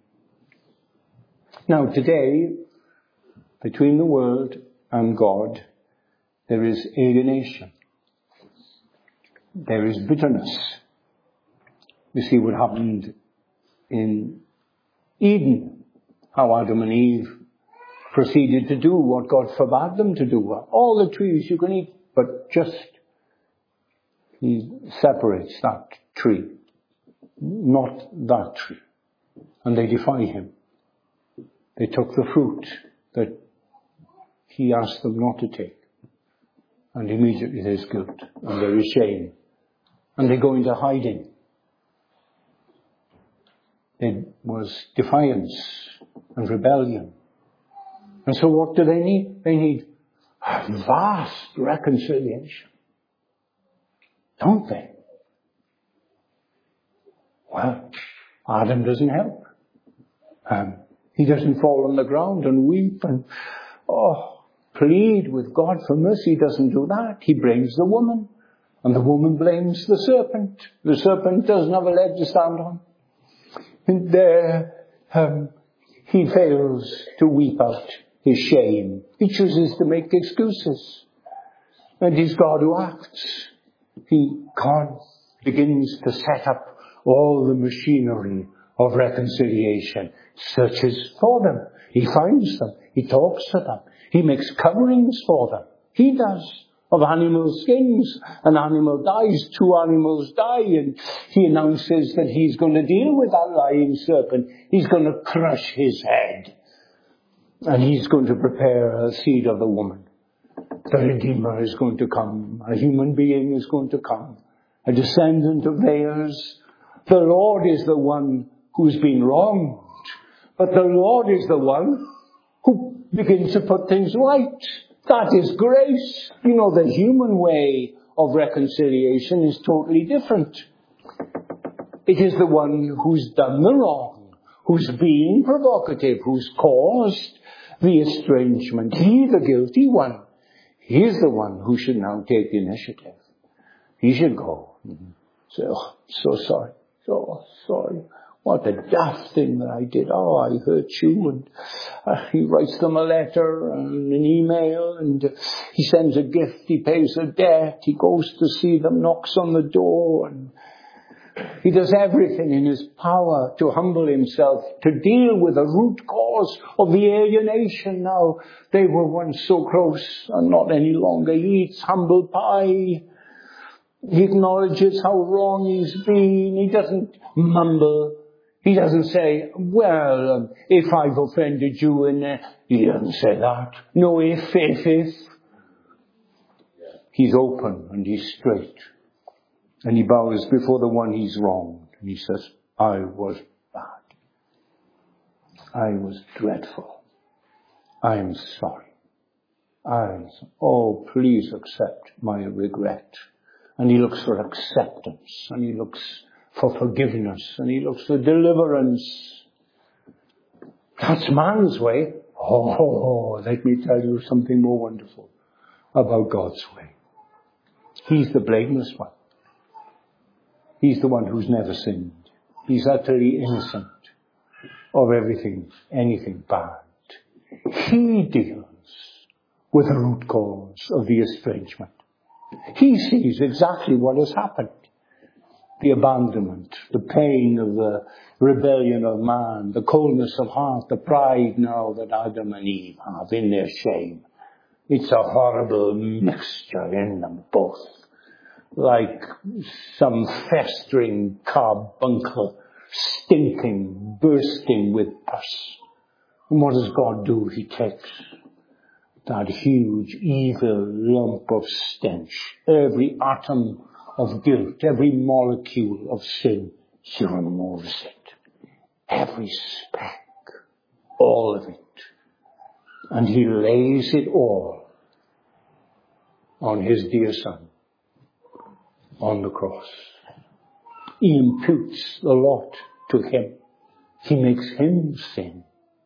Now today, between the world and God, there is alienation. There is bitterness. You see what happened in Eden, how Adam and Eve proceeded to do what God forbade them to do. All the trees you can eat, but just he separates that tree, not that tree. And they defy him. They took the fruit that he asked them not to take. And immediately there's guilt and there is shame. And they go into hiding. There was defiance and rebellion. And so what do they need? They need a vast reconciliation. Don't they? Well, Adam doesn't help. Um, he doesn't fall on the ground and weep and, oh, plead with God for mercy. He doesn't do that. He blames the woman. And the woman blames the serpent. The serpent doesn't have a leg to stand on. And there, um, he fails to weep out his shame. He chooses to make excuses. And it's God who acts. He, God begins to set up all the machinery of reconciliation. Searches for them. He finds them. He talks to them. He makes coverings for them. He does. Of animal skins. An animal dies, two animals die, and he announces that he's going to deal with that lying serpent. He's going to crush his head. And he's going to prepare a seed of the woman. The Redeemer is going to come. A human being is going to come. A descendant of theirs. The Lord is the one who's been wronged. But the Lord is the one who begins to put things right. That is grace. You know, the human way of reconciliation is totally different. It is the one who's done the wrong, who's been provocative, who's caused the estrangement. He, the guilty one, he is the one who should now take the initiative. He should go. Mm-hmm. Say, oh, so sorry. So sorry. What a daft thing that I did. Oh, I hurt you. And uh, he writes them a letter and an email, and uh, he sends a gift. He pays a debt. He goes to see them, knocks on the door, and he does everything in his power to humble himself, to deal with the root cause of the alienation. Now, they were once so close and not any longer. He eats humble pie. He acknowledges how wrong he's been. He doesn't mumble. He doesn't say, well, um, if I've offended you, and uh, he doesn't say that. No if, if, if. He's open and he's straight. And he bows before the one he's wronged. And he says, I was bad. I was dreadful. I am sorry. I, oh, please accept my regret. And he looks for acceptance. And he looks for forgiveness. And he looks for deliverance. That's man's way. Oh, let me tell you something more wonderful about God's way. He's the blameless one. He's the one who's never sinned. He's utterly innocent of everything, anything bad. He deals with the root cause of the estrangement. He sees exactly what has happened. The abandonment, the pain of the rebellion of man, the coldness of heart, the pride now that Adam and Eve have in their shame. It's a horrible mixture in them both. Like some festering carbuncle, stinking, bursting with pus. And what does God do? He takes that huge, evil lump of stench, every atom of guilt, every molecule of sin, he removes it. Every speck, all of it. And he lays it all on his dear Son on the cross. He imputes the lot to him. He makes him sin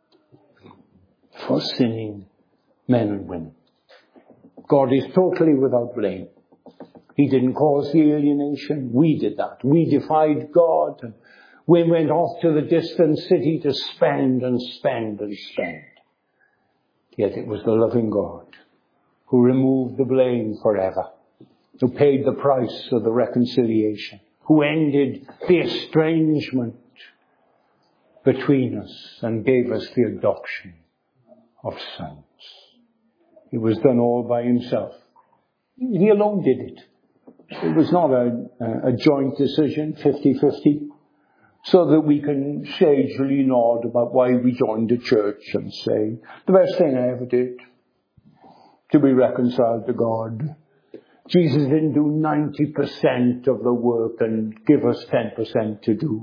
for sinning men and women. God is totally without blame. He didn't cause the alienation. We did that. We defied God. And we went off to the distant city to spend and spend and spend. Yet it was the loving God who removed the blame forever, who paid the price of the reconciliation, who ended the estrangement between us and gave us the adoption of sons. It was done all by himself. He alone did it. It was not a, a joint decision, fifty-fifty, so that we can sagely nod about why we joined the church and say, the best thing I ever did to be reconciled to God. Jesus didn't do ninety percent of the work and give us ten percent to do.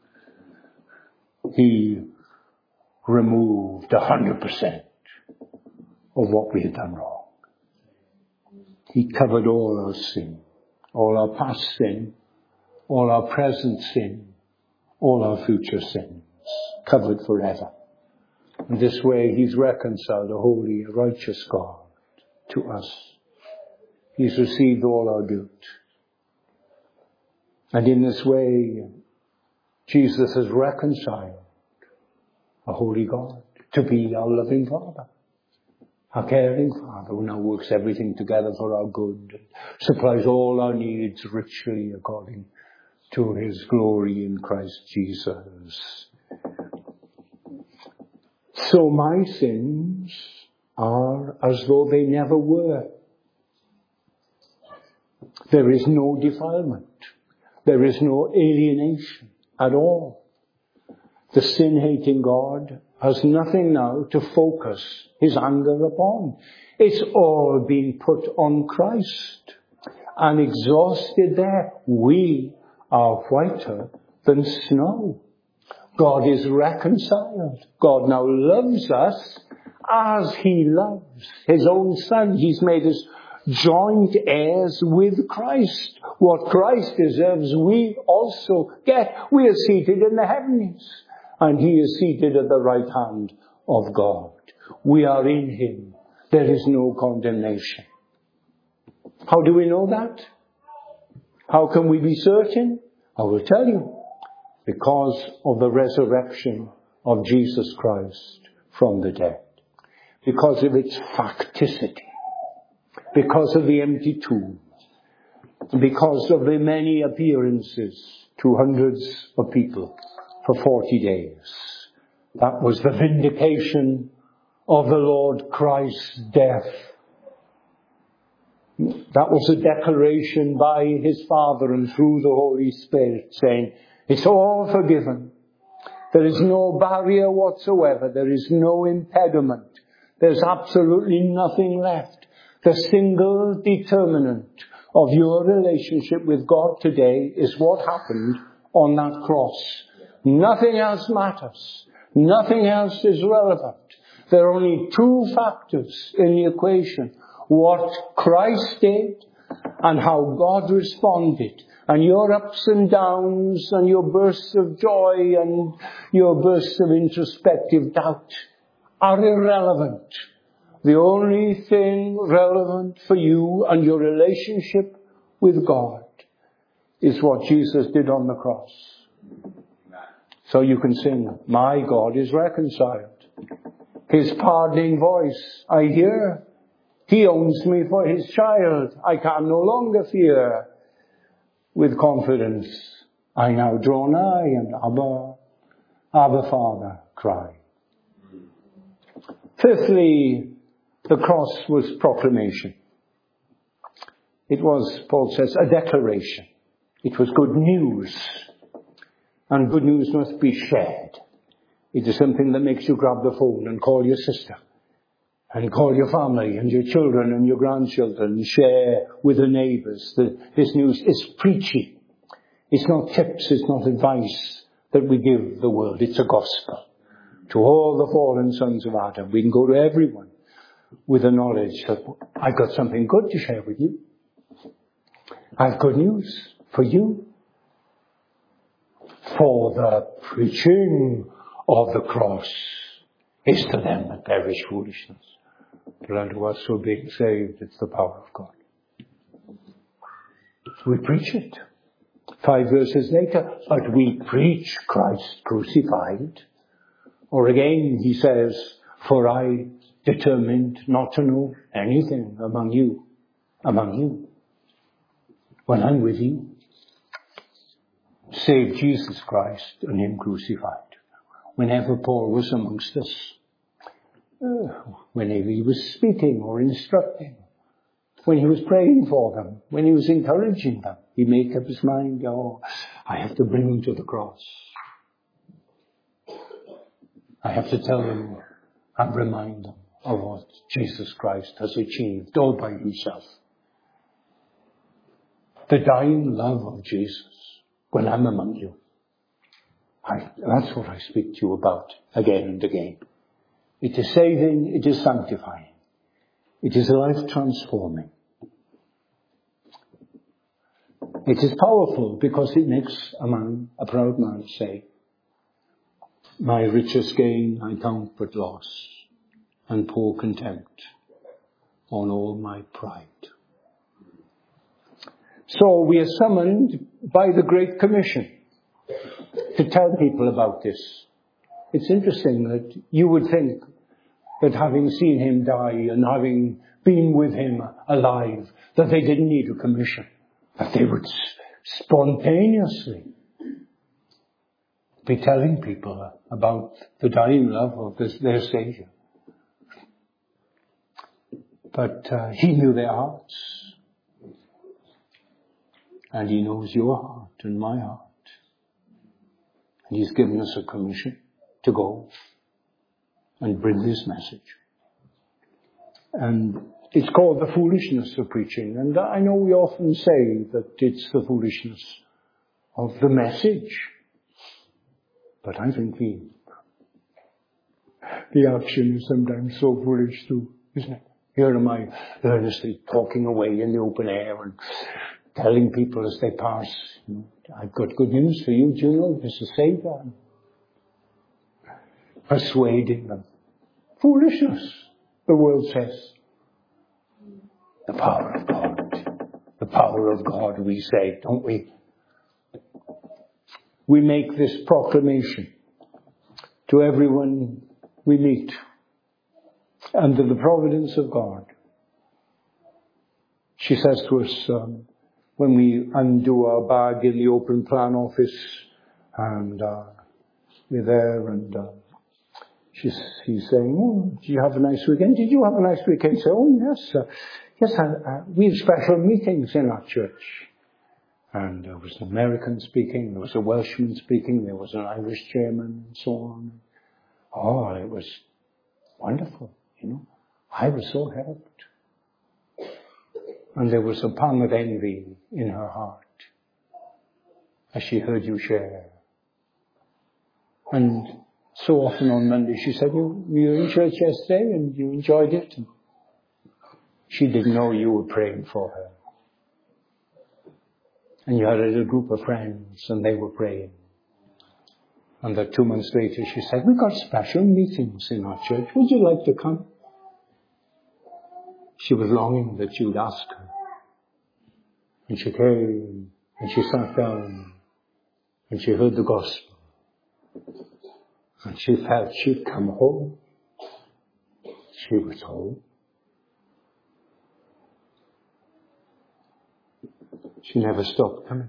He removed one hundred percent of what we had done wrong. He covered all our sin, all our past sin, all our present sin, all our future sins, covered forever. And this way he's reconciled a holy, righteous God to us. He's received all our guilt. And in this way, Jesus has reconciled a holy God to be our loving Father, our caring Father who now works everything together for our good, supplies all our needs richly according to his glory in Christ Jesus. So my sins are as though they never were. There is no defilement. There is no alienation at all. The sin-hating God has nothing now to focus his anger upon. It's all been put on Christ and exhausted there. We are whiter than snow. God is reconciled. God now loves us as he loves his own Son. He's made us joint heirs with Christ. What Christ deserves, we also get. We are seated in the heavens, and he is seated at the right hand of God. We are in him. There is no condemnation. How do we know that? How can we be certain? I will tell you. Because of the resurrection of Jesus Christ from the dead. Because of its facticity. Because of the empty tomb. Because of the many appearances to hundreds of people for forty days. That was the vindication of the Lord Christ's death That was a declaration by his Father and through the Holy Spirit saying, it's all forgiven. There is no barrier whatsoever. There is no impediment. There's absolutely nothing left. The single determinant of your relationship with God today is what happened on that cross. Nothing else matters. Nothing else is relevant. There are only two factors in the equation. What Christ did and how God responded. And your ups and downs and your bursts of joy and your bursts of introspective doubt are irrelevant. The only thing relevant for you and your relationship with God is what Jesus did on the cross. So you can sing, my God is reconciled. His pardoning voice I hear. He owns me for his child. I can no longer fear. With confidence, I now draw nigh and Abba, Abba Father, cry. Fifthly, the cross was proclamation. It was, Paul says, a declaration. It was good news. And good news must be shared. It is something that makes you grab the phone and call your sister. And call your family and your children and your grandchildren and share with the neighbours that this news is preachy. It's not tips, it's not advice that we give the world. It's a gospel. To all the fallen sons of Adam, we can go to everyone with the knowledge that I've got something good to share with you. I've good news for you. For the preaching of the cross is to them that perish foolishness. But unto us who are being saved, it's the power of God. We preach it. Five verses later, but we preach Christ crucified. Or again, he says, for I determined not to know anything among you, among you, when I'm with you, save Jesus Christ and him crucified. Whenever Paul was amongst us, uh, whenever he was speaking or instructing, when he was praying for them, when he was encouraging them, he made up his mind, oh, I have to bring them to the cross. I have to tell them and remind them of what Jesus Christ has achieved all by himself. The dying love of Jesus when I'm among you. I, that's what I speak to you about again and again. It is saving, it is sanctifying. It is life transforming. It is powerful because it makes a man, a proud man, say, my richest gain I count but loss, and pour contempt on all my pride. So we are summoned by the Great Commission to tell people about this. It's interesting that you would think that having seen him die and having been with him alive, that they didn't need a commission, that they would spontaneously be telling people about the dying love of this, their Saviour. But uh, he knew their hearts. And he knows your heart and my heart. And he's given us a commission to go and bring this message. And it's called the foolishness of preaching. And I know we often say that it's the foolishness of the message. But I think the, the action is sometimes so foolish too, isn't it? Here am I earnestly talking away in the open air and telling people as they pass, you know, I've got good news for you, do you know, there's a Saviour. Persuading them. Foolishness, the world says. The power of God. The power of God, we say, don't we? We make this proclamation to everyone we meet under the providence of God. She says to us, um, when we undo our bag in the open plan office, and uh, we're there, and uh, she's, she's saying, oh, did you have a nice weekend? Did you have a nice weekend? Say, oh yes, uh, Yes, I, I, we had special meetings in our church. And there was an American speaking, there was a Welshman speaking, there was an Irish chairman, and so on. Oh, it was wonderful, you know. I was so helped. And there was a pang of envy in her heart as she heard you share. And so often on Monday she said, you, you were in church yesterday and you enjoyed it. And she didn't know you were praying for her. And you had a little group of friends and they were praying. And then two months later she said, we got special meetings in our church. Would you like to come? She was longing that you'd ask her. And she came and she sat down and she heard the gospel. And she felt she'd come home. She was home. She never stopped coming.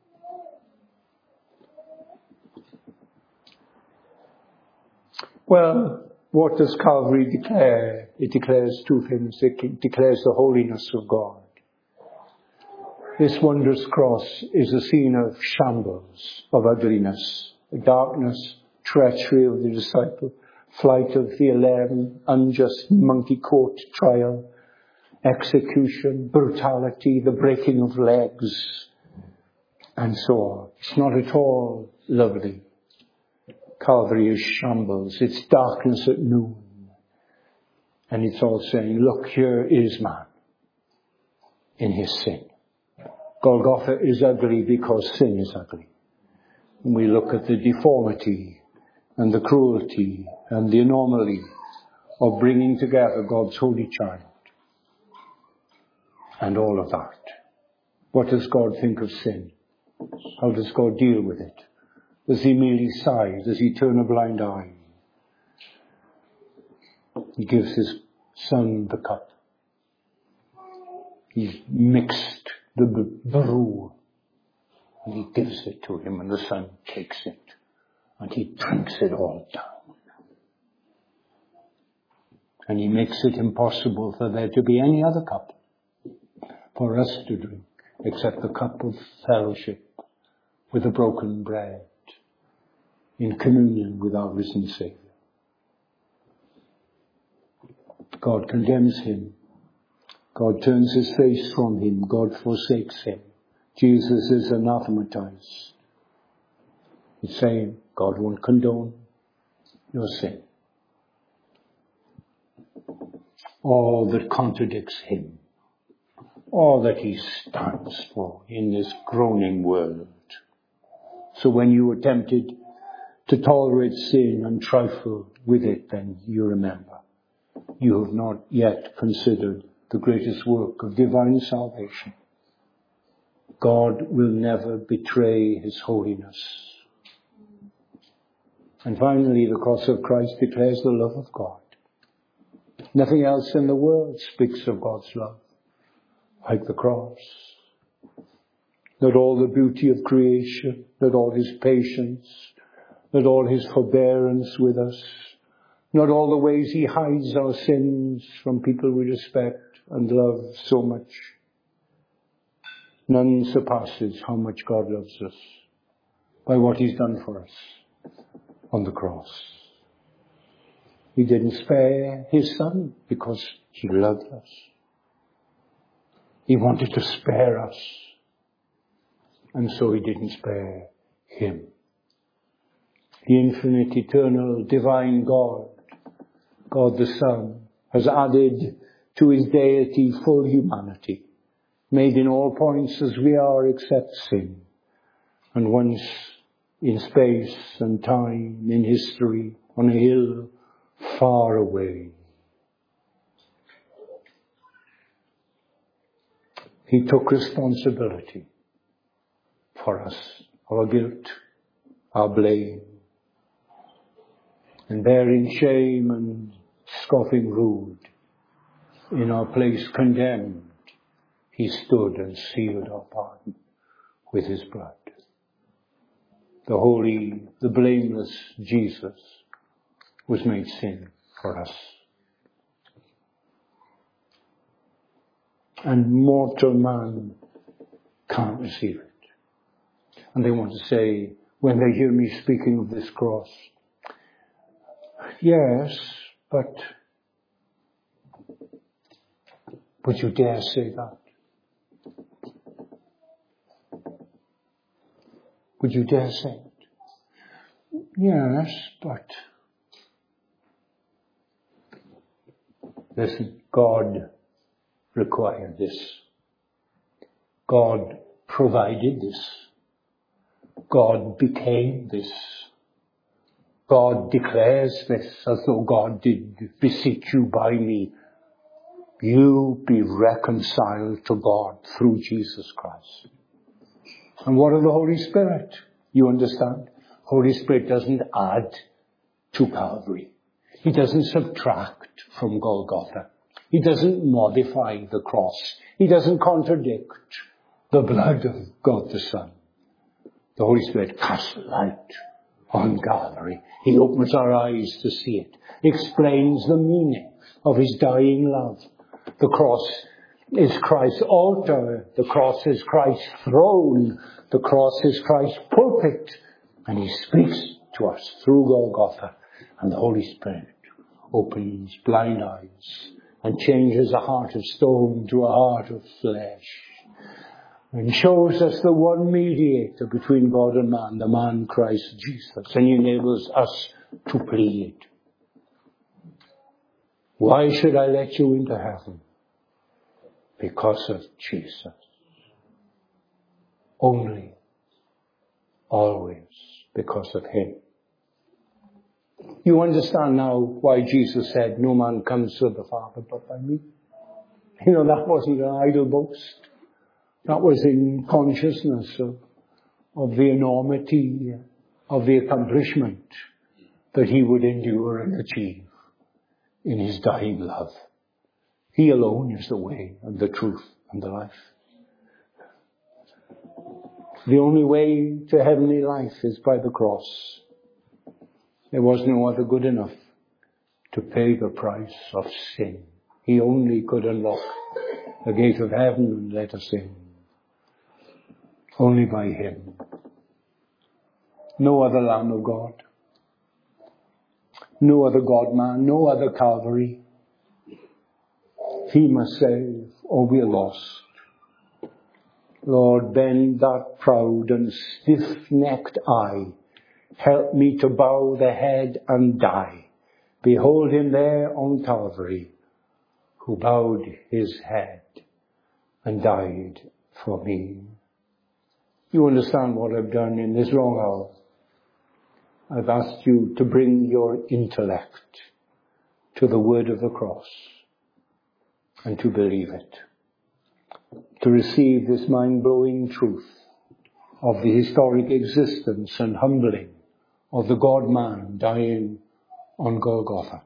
Well, what does Calvary declare? It declares two things. It declares the holiness of God. This wondrous cross is a scene of shambles, of ugliness, darkness, treachery of the disciple, flight of the eleven, unjust monkey court trial, execution, brutality, the breaking of legs, and so on. It's not at all lovely. Calvary is shambles. It's darkness at noon. And it's all saying, look, here is man in his sin. Golgotha is ugly because sin is ugly. And we look at the deformity and the cruelty and the anomaly of bringing together God's holy child. And all of that. What does God think of sin? How does God deal with it? Does he merely sigh? Does he turn a blind eye? He gives his son the cup. He's mixed the brew and he gives it to him and the son takes it and he drinks it all down. And he makes it impossible for there to be any other cup for us to drink except the cup of fellowship with the broken bread in communion with our risen Saviour. God condemns him. God turns his face from him. God forsakes him. Jesus is anathematized. He's saying, God won't condone your sin. All that contradicts him. All that he stands for in this groaning world. So when you are tempted to tolerate sin and trifle with it, then you remember, you have not yet considered the greatest work of divine salvation. God will never betray his holiness. And finally, the cross of Christ declares the love of God. Nothing else in the world speaks of God's love like the cross. Not all the beauty of creation, not all his patience, not all his forbearance with us, not all the ways he hides our sins from people we respect and love so much. None surpasses how much God loves us by what he's done for us on the cross. He didn't spare his son because he loved us. He wanted to spare us. And so he didn't spare him. The infinite, eternal, divine God, God the Son, has added to his deity full humanity, made in all points as we are except sin, and once in space and time, in history, on a hill far away. He took responsibility for us, our guilt, our blame, and bearing shame and scoffing rude, in our place condemned, he stood and sealed our pardon with his blood. The holy, the blameless Jesus was made sin for us. And mortal man can't receive it. And they want to say, when they hear me speaking of this cross, yes, but would you dare say that? Would you dare say it? Yes, but listen, God required this. God provided this. God became this. God declares this as though God did beseech you by me. You be reconciled to God through Jesus Christ. And what of the Holy Spirit? You understand? Holy Spirit doesn't add to Calvary. He doesn't subtract from Golgotha. He doesn't modify the cross. He doesn't contradict the blood of God the Son. The Holy Spirit casts light on Calvary. He opens our eyes to see it. Explains the meaning of his dying love. The cross is Christ's altar. The cross is Christ's throne. The cross is Christ's pulpit. And he speaks to us through Golgotha. And the Holy Spirit opens blind eyes and changes a heart of stone to a heart of flesh. And shows us the one mediator between God and man, the man Christ Jesus. And he enables us to plead. Why should I let you into heaven? Because of Jesus. Only, always, because of him. You understand now why Jesus said, no man comes to the Father but by me. You know, that wasn't an idle boast. That was in consciousness of, of the enormity of the accomplishment that he would endure and achieve in his dying love. He alone is the way and the truth and the life. The only way to heavenly life is by the cross. There was no other good enough to pay the price of sin. He only could unlock the gate of heaven and let us in. Only by him. No other Lamb of God. No other God-man. No other Calvary. He must save or we are lost. Lord, bend that proud and stiff-necked eye. Help me to bow the head and die. Behold him there on Calvary, who bowed his head and died for me. You understand what I've done in this long hour? I've asked you to bring your intellect to the word of the cross and to believe it. To receive this mind-blowing truth of the historic existence and humbling of the God-man dying on Golgotha.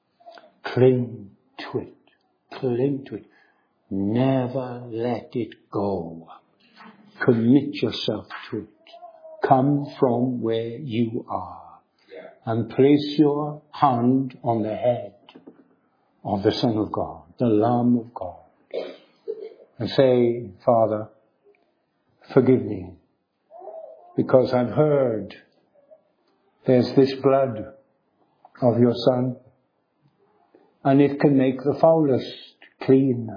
Cling to it. Cling to it. Never let it go. Commit yourself to it. Come from where you are and place your hand on the head of the Son of God, the Lamb of God, and say, Father, forgive me, because I've heard there's this blood of your Son, and it can make the foulest clean.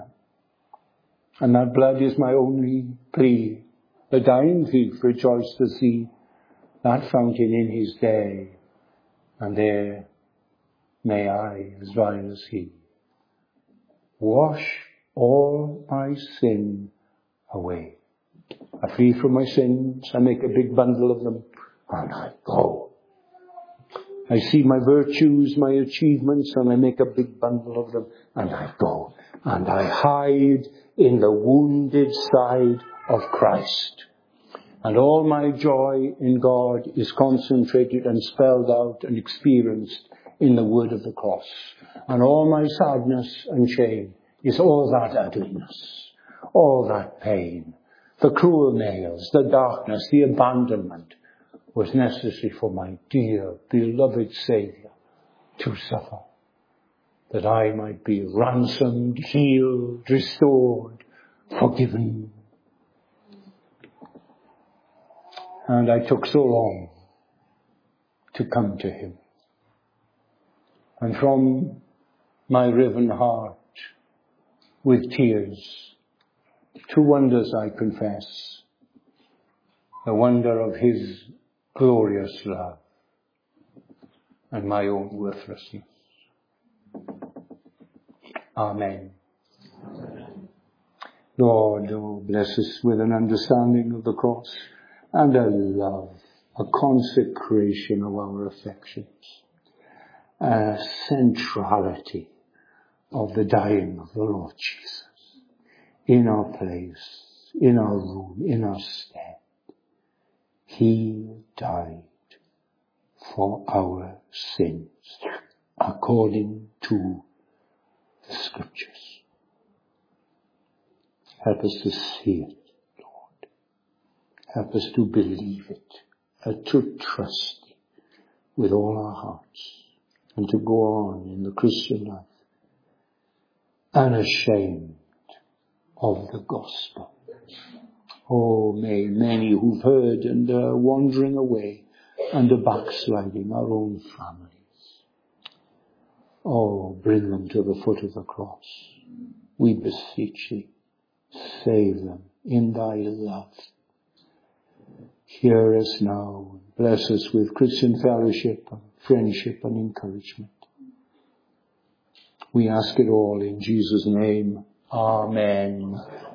And that blood is my only plea. The dying thief rejoiced to see that fountain in his day, and there may I, as vile as he, wash all my sin away. I flee from my sins, I make a big bundle of them, and I go. I see my virtues, my achievements, and I make a big bundle of them, and I go. And I hide in the wounded side of Christ. And all my joy in God is concentrated and spelled out and experienced in the word of the cross. And all my sadness and shame is all that ugliness, all that pain, the cruel nails, the darkness, the abandonment was necessary for my dear, beloved Saviour to suffer. that I might be ransomed, healed, restored, forgiven. And I took so long to come to him. And from my riven heart, with tears, two wonders I confess. The wonder of his glorious love and my own worthlessness. Amen. Amen. Lord, oh, bless us with an understanding of the cross and a love, a consecration of our affections, a centrality of the dying of the Lord Jesus in our place, in our room, in our stead. He died for our sins according to the Scriptures. Help us to see it, Lord. Help us to believe it, and to trust it with all our hearts, and to go on in the Christian life unashamed of the gospel. Oh, may many who've heard and are wandering away and are backsliding, our own families, oh, bring them to the foot of the cross. We beseech thee, save them in thy love. Hear us now, bless us with Christian fellowship, and friendship and encouragement. We ask it all in Jesus' name. Amen.